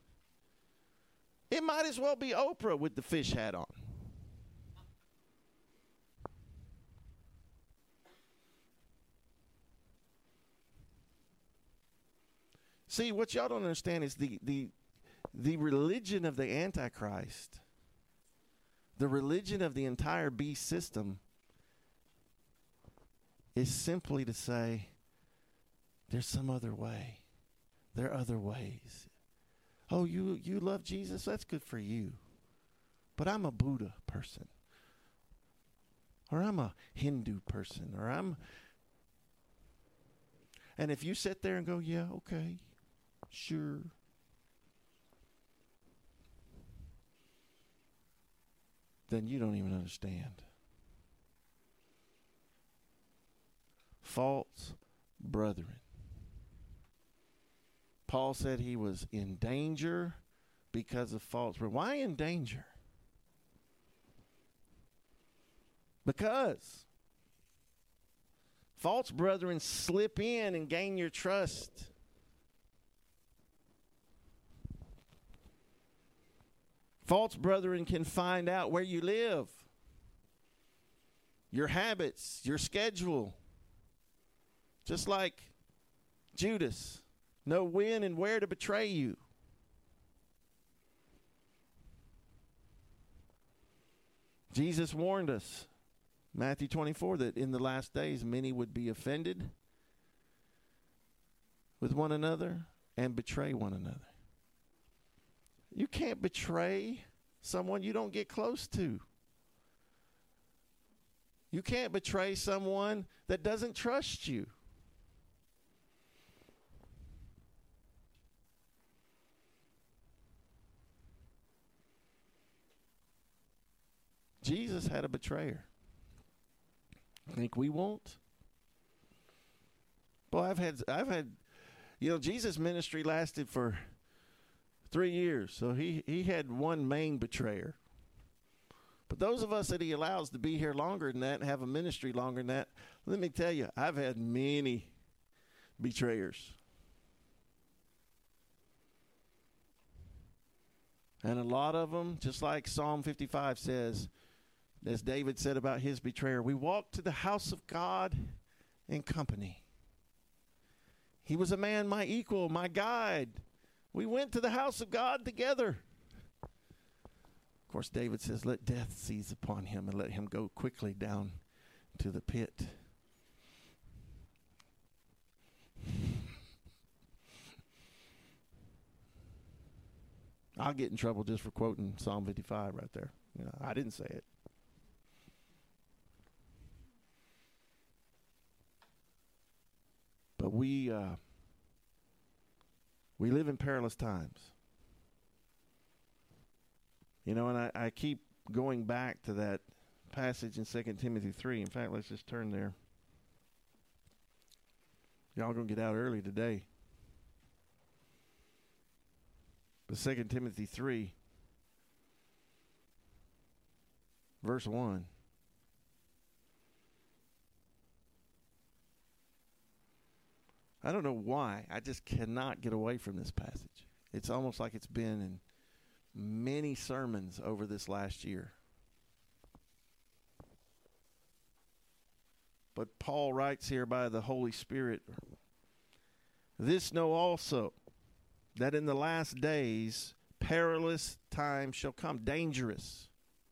It might as well be Oprah with the fish hat on. See, what y'all don't understand is the the the religion of the Antichrist, the religion of the entire beast system, is simply to say, there's some other way. There are other ways. Oh, you, you love Jesus? That's good for you. But I'm a Buddha person. Or I'm a Hindu person. Or I'm... And if you sit there and go, yeah, okay, sure. Then you don't even understand. False brethren. Paul said he was in danger because of false brethren. Why in danger? Because false brethren slip in and gain your trust. False brethren can find out where you live, your habits, your schedule. Just like Judas, know when and where to betray you. Jesus warned us, Matthew twenty-four, that in the last days many would be offended with one another and betray one another. You can't betray someone you don't get close to. You can't betray someone that doesn't trust you. Jesus had a betrayer. Think we won't? Boy, I've had, I've had, you know, Jesus' ministry lasted for three years, so he, he had one main betrayer. But those of us that he allows to be here longer than that and have a ministry longer than that, let me tell you, I've had many betrayers. And a lot of them, just like Psalm fifty-five says, as David said about his betrayer, we walked to the house of God in company. He was a man, my equal, my guide. We went to the house of God together. Of course, David says, let death seize upon him and let him go quickly down to the pit. I'll get in trouble just for quoting Psalm fifty-five right there. You know, I didn't say it. But we uh, we live in perilous times. You know, and I, I keep going back to that passage in Second Timothy three. In fact, let's just turn there. Y'all going to get out early today. But Second Timothy three, verse one. I don't know why. I just cannot get away from this passage. It's almost like it's been in many sermons over this last year. But Paul writes here by the Holy Spirit, "This know also, that in the last days perilous times shall come." Dangerous.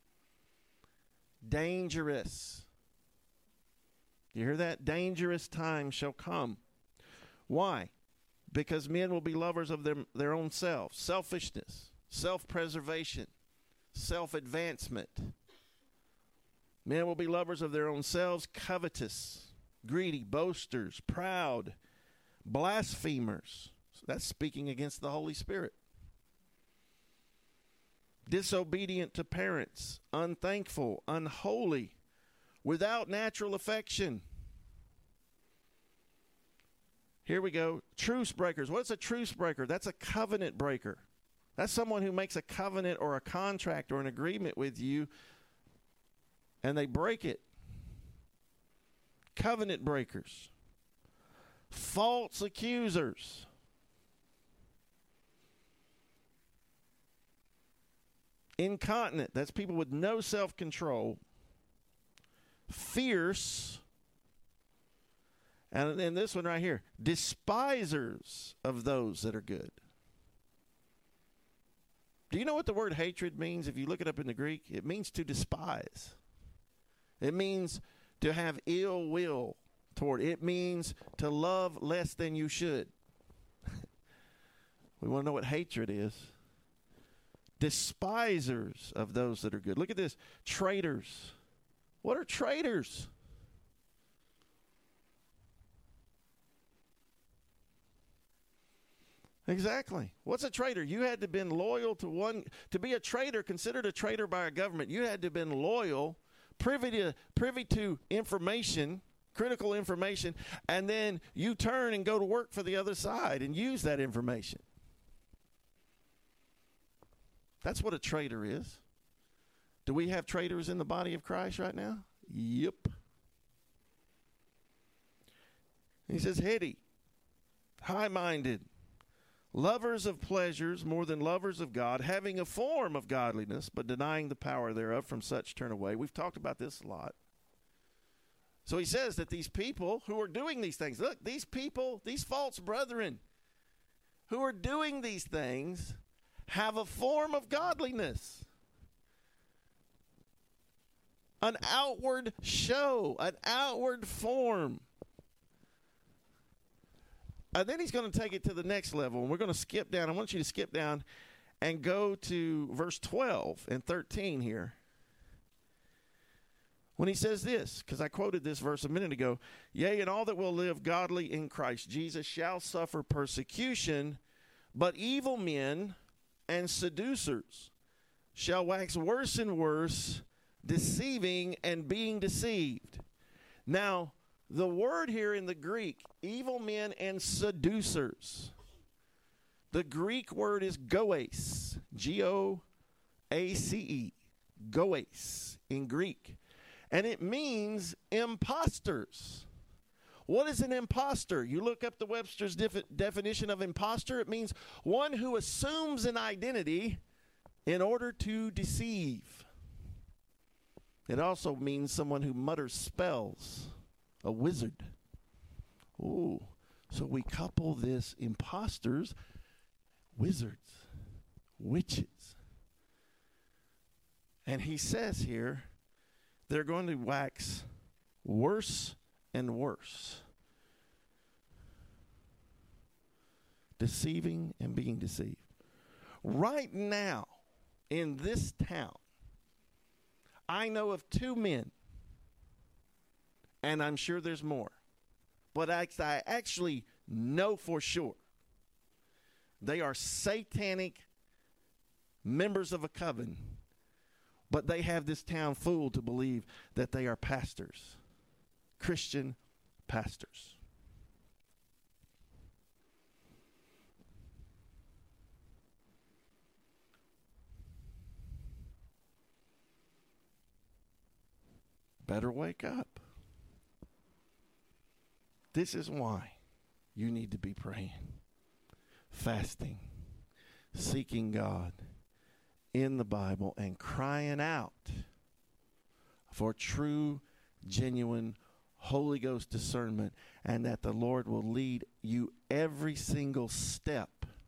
Dangerous. You hear that? Dangerous times shall come. Why? Because men will be lovers of their, their own selves. Selfishness, self-preservation, self-advancement. Men will be lovers of their own selves, covetous, greedy, boasters, proud, blasphemers. So that's speaking against the Holy Spirit. Disobedient to parents, unthankful, unholy, without natural affection. Here we go. Truce breakers. What's a truce breaker? That's a covenant breaker. That's someone who makes a covenant or a contract or an agreement with you, and they break it. Covenant breakers. False accusers. Incontinent. That's people with no self-control. Fierce. And then this one right here, despisers of those that are good. Do you know what the word hatred means? If you look it up in the Greek, it means to despise. It means to have ill will toward. It means to love less than you should. We want to know what hatred is. Despisers of those that are good. Look at this. Traitors. What are traitors? Exactly. What's a traitor? You had to have been loyal to one. To be a traitor, considered a traitor by a government, you had to have been loyal, privy to, privy to information, critical information, and then you turn and go to work for the other side and use that information. That's what a traitor is. Do we have traitors in the body of Christ right now? Yep. He says, heady, high-minded, lovers of pleasures more than lovers of God, having a form of godliness, but denying the power thereof, from such turn away. We've talked about this a lot. So he says that these people who are doing these things, look, these people, these false brethren who are doing these things have a form of godliness. An outward show, an outward form. And then he's going to take it to the next level, and we're going to skip down. I want you to skip down and go to verse twelve and thirteen here. When he says this, because I quoted this verse a minute ago, "Yea, and all that will live godly in Christ Jesus shall suffer persecution, but evil men and seducers shall wax worse and worse, deceiving and being deceived." Now, the word here in the Greek, evil men and seducers, the Greek word is goes, G O A C E, goes in Greek. And it means imposters. What is an imposter? You look up the Webster's def- definition of imposter. It means one who assumes an identity in order to deceive. It also means someone who mutters spells. A wizard. Ooh. So we couple this imposters, wizards, witches. And he says here, they're going to wax worse and worse. Deceiving and being deceived. Right now, in this town, I know of two men, and I'm sure there's more, but I, I actually know for sure they are satanic members of a coven But they have this town fooled to believe that they are pastors, Christian pastors. Better wake up. This is why you need to be praying, fasting, seeking God in the Bible, and crying out for true, genuine Holy Ghost discernment, and that the Lord will lead you every single step.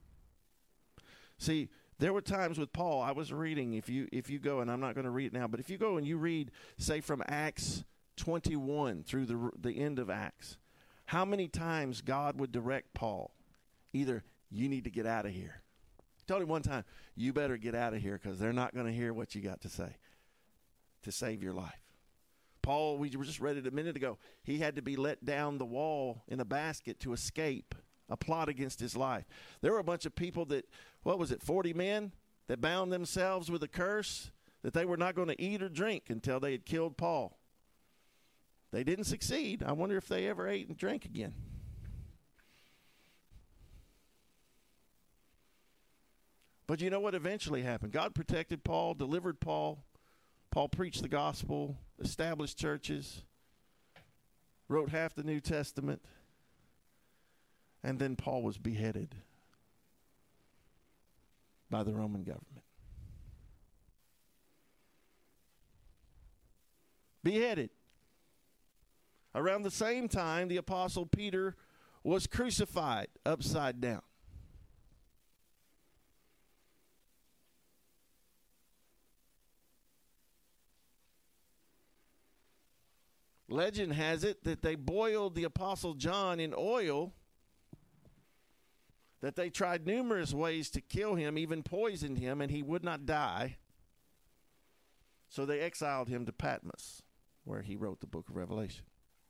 See, there were times with Paul, I was reading, if you if you go, and I'm not going to read it now, but if you go and you read, say, from Acts twenty-one through the the end of Acts, how many times God would direct Paul, either you need to get out of here. He told him one time, you better get out of here because they're not going to hear what you got to say to save your life. Paul, we were just read it a minute ago, he had to be let down the wall in a basket to escape a plot against his life. There were a bunch of people that, what was it, forty men that bound themselves with a curse that they were not going to eat or drink until they had killed Paul. They didn't succeed. I wonder if they ever ate and drank again. But you know what eventually happened? God protected Paul, delivered Paul. Paul preached the gospel, established churches, wrote half the New Testament. And then Paul was beheaded by the Roman government. Beheaded. Around the same time, the Apostle Peter was crucified upside down. Legend has it that they boiled the Apostle John in oil, that they tried numerous ways to kill him, even poisoned him, and he would not die. So they exiled him to Patmos, where he wrote the book of Revelation.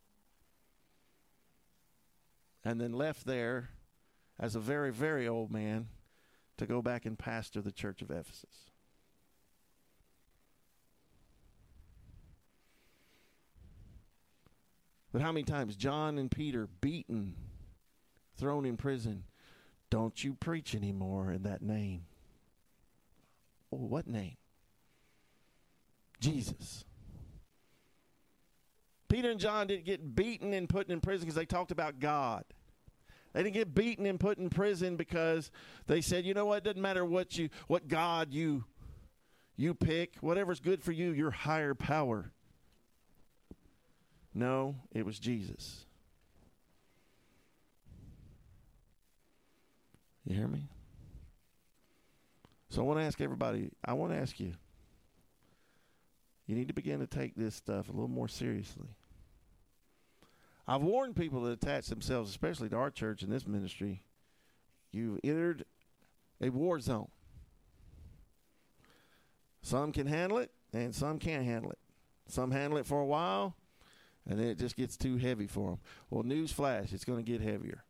And then left there as a very, very old man to go back and pastor the church of Ephesus. But how many times John and Peter beaten, thrown in prison? Don't you preach anymore in that name. Oh, what name? Jesus. Peter and John didn't get beaten and put in prison because they talked about God. They didn't get beaten and put in prison because they said, you know what, it doesn't matter what you, what God you, you pick, whatever's good for you, your higher power. No, it was Jesus. You hear me? So I want to ask everybody, I want to ask you, you need to begin to take this stuff a little more seriously. I've warned people that attach themselves, especially to our church and this ministry, you've entered a war zone. Some can handle it, and some can't handle it. Some handle it for a while, and then it just gets too heavy for them. Well, news flash, it's going to get heavier.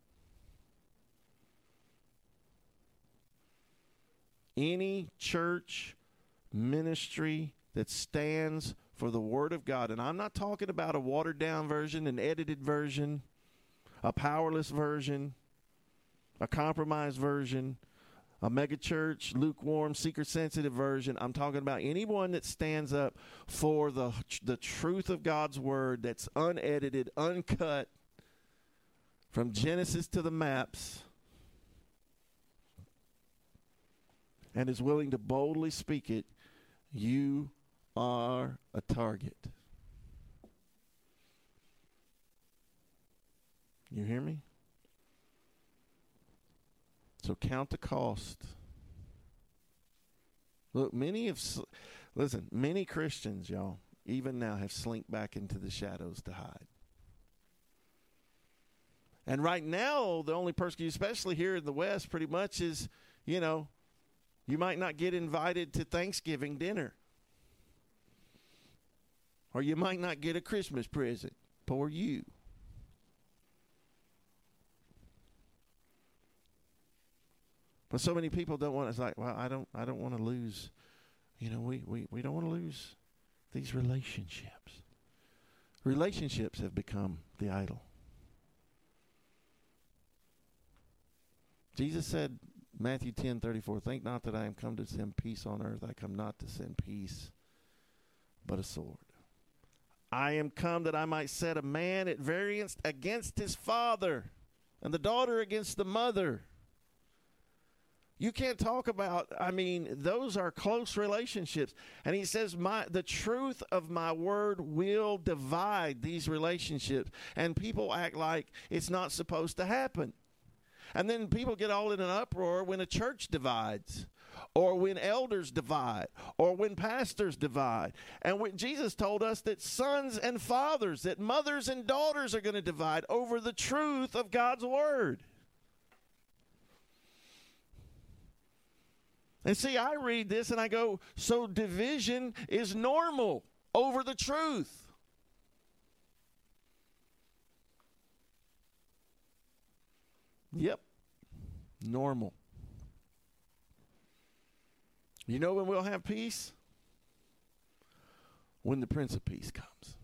Any church ministry that stands for the Word of God, and I'm not talking about a watered-down version, an edited version, a powerless version, a compromised version, a megachurch, lukewarm, seeker-sensitive version. I'm talking about anyone that stands up for the, the truth of God's Word that's unedited, uncut, from Genesis to the maps, and is willing to boldly speak it. You are a target. You hear me? So count the cost. Look, many have, listen, many Christians, y'all, even now have slinked back into the shadows to hide. And right now, the only persecution, especially here in the West, pretty much is, you know, you might not get invited to Thanksgiving dinner. Or you might not get a Christmas present. Poor you. But so many people don't want, it's like, well, I don't I don't want to lose, You know, we, we, we don't want to lose these relationships. Relationships have become the idol. Jesus said, Matthew ten thirty-four, think not that I am come to send peace on earth. I come not to send peace, but a sword. I am come that I might set a man at variance against his father, and the daughter against the mother. You can't talk about, I mean, those are close relationships. And he says, my the truth of my word will divide these relationships. And people act like it's not supposed to happen. And then people get all in an uproar when a church divides, or when elders divide, or when pastors divide. And when Jesus told us that sons and fathers, that mothers and daughters are going to divide over the truth of God's word. And see, I read this and I go, so division is normal over the truth. Yep, normal. You know when we'll have peace? When the Prince of Peace comes.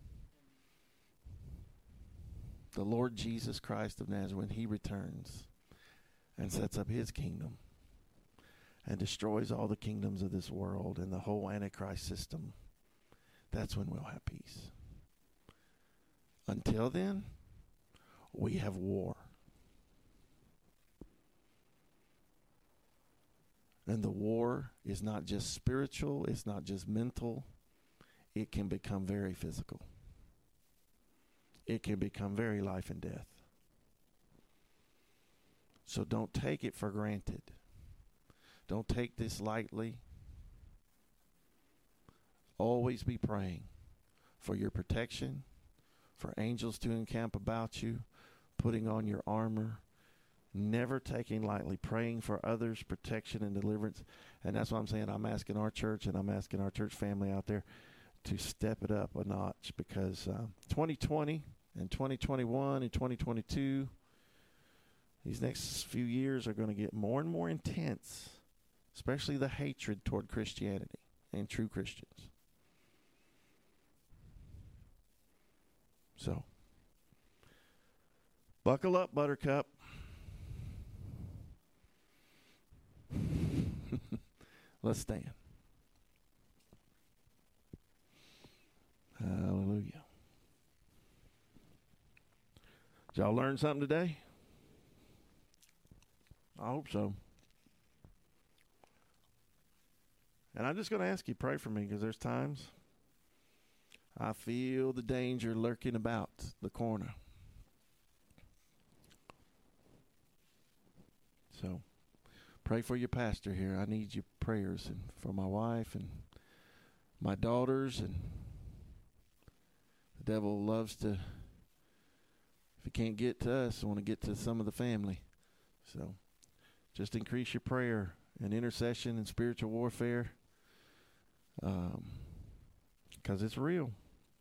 The Lord Jesus Christ of Nazareth, when he returns and sets up his kingdom and destroys all the kingdoms of this world and the whole Antichrist system, that's when we'll have peace. Until then, we have war. And the war is not just spiritual, it's not just mental, it can become very physical. It can become very life and death. So don't take it for granted. Don't take this lightly. Always be praying for your protection, for angels to encamp about you, putting on your armor, never taking lightly, praying for others' protection and deliverance. And that's what I'm saying. I'm asking our church and I'm asking our church family out there to step it up a notch, because uh, twenty twenty and twenty twenty-one and twenty twenty-two, these next few years are going to get more and more intense, especially the hatred toward Christianity and true Christians. So, buckle up, Buttercup. Let's stand. Hallelujah. Did y'all learn something today? I hope so. And I'm just going to ask you, pray for me, because there's times I feel the danger lurking about the corner. So, pray for your pastor here. I need your prayers, and for my wife and my daughters. And the devil loves to, if he can't get to us, want to get to some of the family. So just increase your prayer and intercession and spiritual warfare, um, because it's real.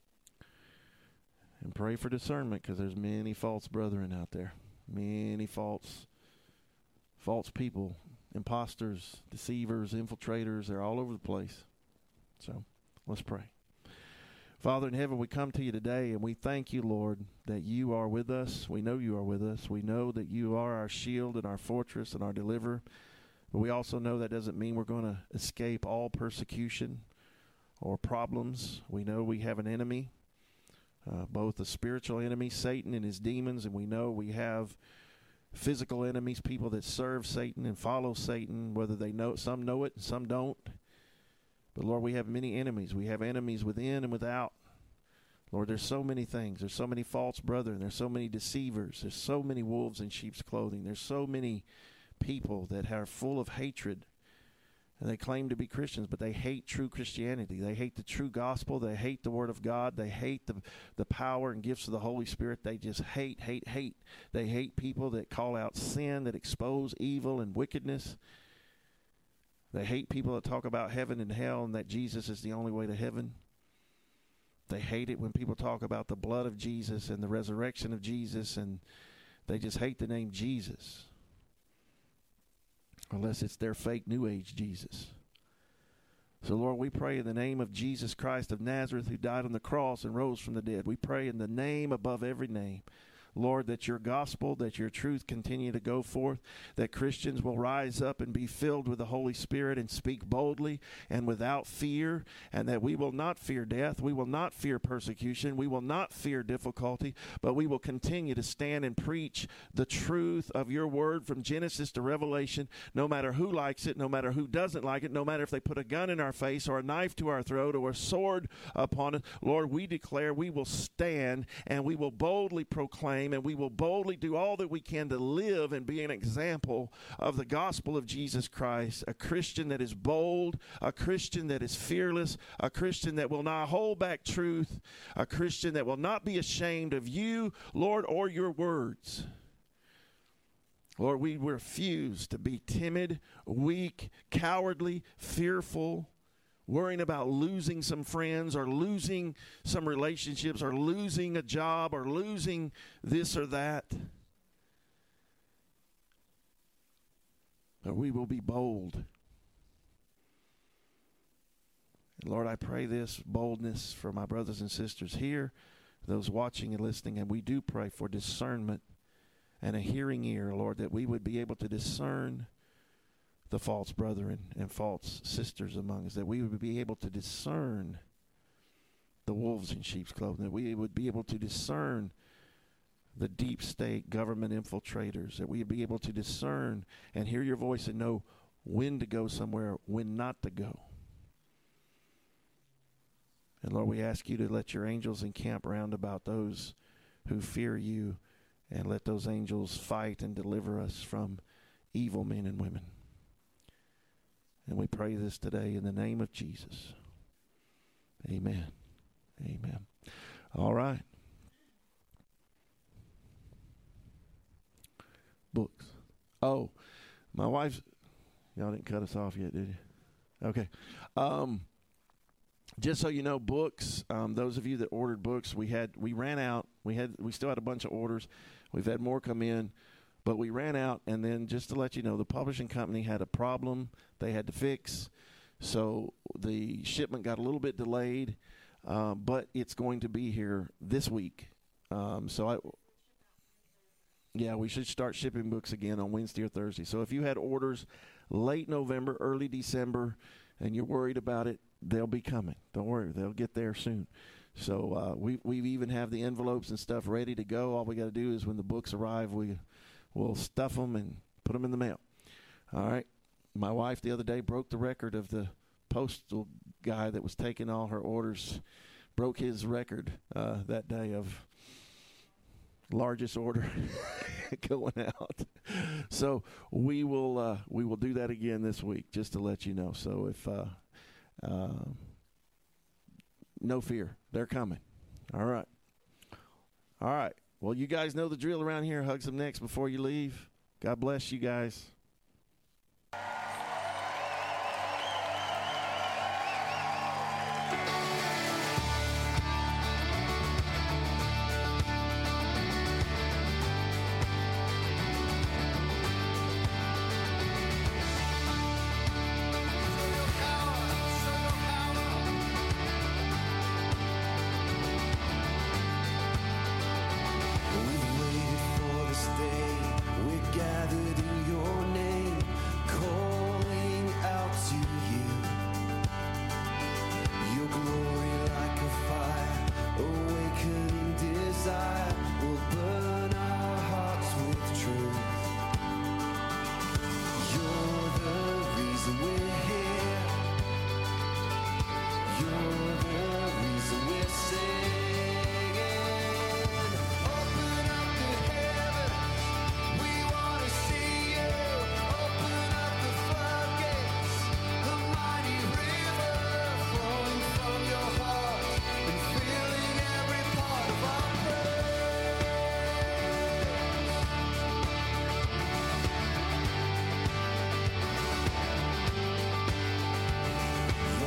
And pray for discernment, because there's many false brethren out there. Many false false people, imposters, deceivers, infiltrators. They're all over the place. So let's pray. Father in heaven, we come to you today, and we thank you, Lord, that you are with us. We know you are with us. We know that you are our shield and our fortress and our deliverer. But we also know that doesn't mean we're going to escape all persecution or problems. We know we have an enemy, uh, both a spiritual enemy, Satan and his demons, and we know we have physical enemies, people that serve Satan and follow Satan, whether they know, some know it and some don't. But Lord, we have many enemies. We have enemies within and without. Lord, there's so many things. There's so many false brethren. There's so many deceivers. There's so many wolves in sheep's clothing. There's so many people that are full of hatred. And they claim to be Christians, but they hate true Christianity. They hate the true gospel. They hate the word of God. They hate the, the power and gifts of the Holy Spirit. They just hate, hate, hate. They hate people that call out sin, that expose evil and wickedness. They hate people that talk about heaven and hell and that Jesus is the only way to heaven. They hate it when people talk about the blood of Jesus and the resurrection of Jesus, and they just hate the name Jesus. Unless it's their fake New Age Jesus. So, Lord, we pray in the name of Jesus Christ of Nazareth, who died on the cross and rose from the dead. We pray in the name above every name, Lord, that your gospel, that your truth continue to go forth, that Christians will rise up and be filled with the Holy Spirit and speak boldly and without fear, and that we will not fear death, we will not fear persecution, we will not fear difficulty, but we will continue to stand and preach the truth of your word from Genesis to Revelation, no matter who likes it, no matter who doesn't like it, no matter if they put a gun in our face or a knife to our throat or a sword upon us. Lord, we declare we will stand and we will boldly proclaim, and we will boldly do all that we can to live and be an example of the gospel of Jesus Christ, a Christian that is bold, a Christian that is fearless, a Christian that will not hold back truth, a Christian that will not be ashamed of you, Lord, or your words. Lord, we refuse to be timid, weak, cowardly, fearful, worrying about losing some friends or losing some relationships or losing a job or losing this or that. But we will be bold. And Lord, I pray this boldness for my brothers and sisters here, those watching and listening, and we do pray for discernment and a hearing ear, Lord, that we would be able to discern the false brethren and false sisters among us, that we would be able to discern the wolves in sheep's clothing, that we would be able to discern the deep state government infiltrators, that we would be able to discern and hear your voice and know when to go somewhere, when not to go. And Lord, we ask you to let your angels encamp round about those who fear you, and let those angels fight and deliver us from evil men and women. And we pray this today in the name of Jesus. Amen. Amen. All right. Books. Oh, my wife's, y'all didn't cut us off yet, did you? Okay. Um, just so you know, books, um, those of you that ordered books, we had, we ran out. We had, we still had a bunch of orders. We've had more come in. But we ran out, and then just to let you know, the publishing company had a problem they had to fix. So the shipment got a little bit delayed, uh, but it's going to be here this week. Um, so, I, yeah, we should start shipping books again on Wednesday or Thursday. So if you had orders late November, early December, and you're worried about it, they'll be coming. Don't worry. They'll get there soon. So uh, we we even have the envelopes and stuff ready to go. All we got to do is when the books arrive, we we'll stuff them and put them in the mail. All right. My wife the other day broke the record of the postal guy that was taking all her orders, broke his record uh, that day of largest order going out. So we will uh, we will do that again this week, just to let you know. So if uh, uh, no fear, they're coming. All right. All right. Well, you guys know the drill around here. Hug some necks before you leave. God bless you guys.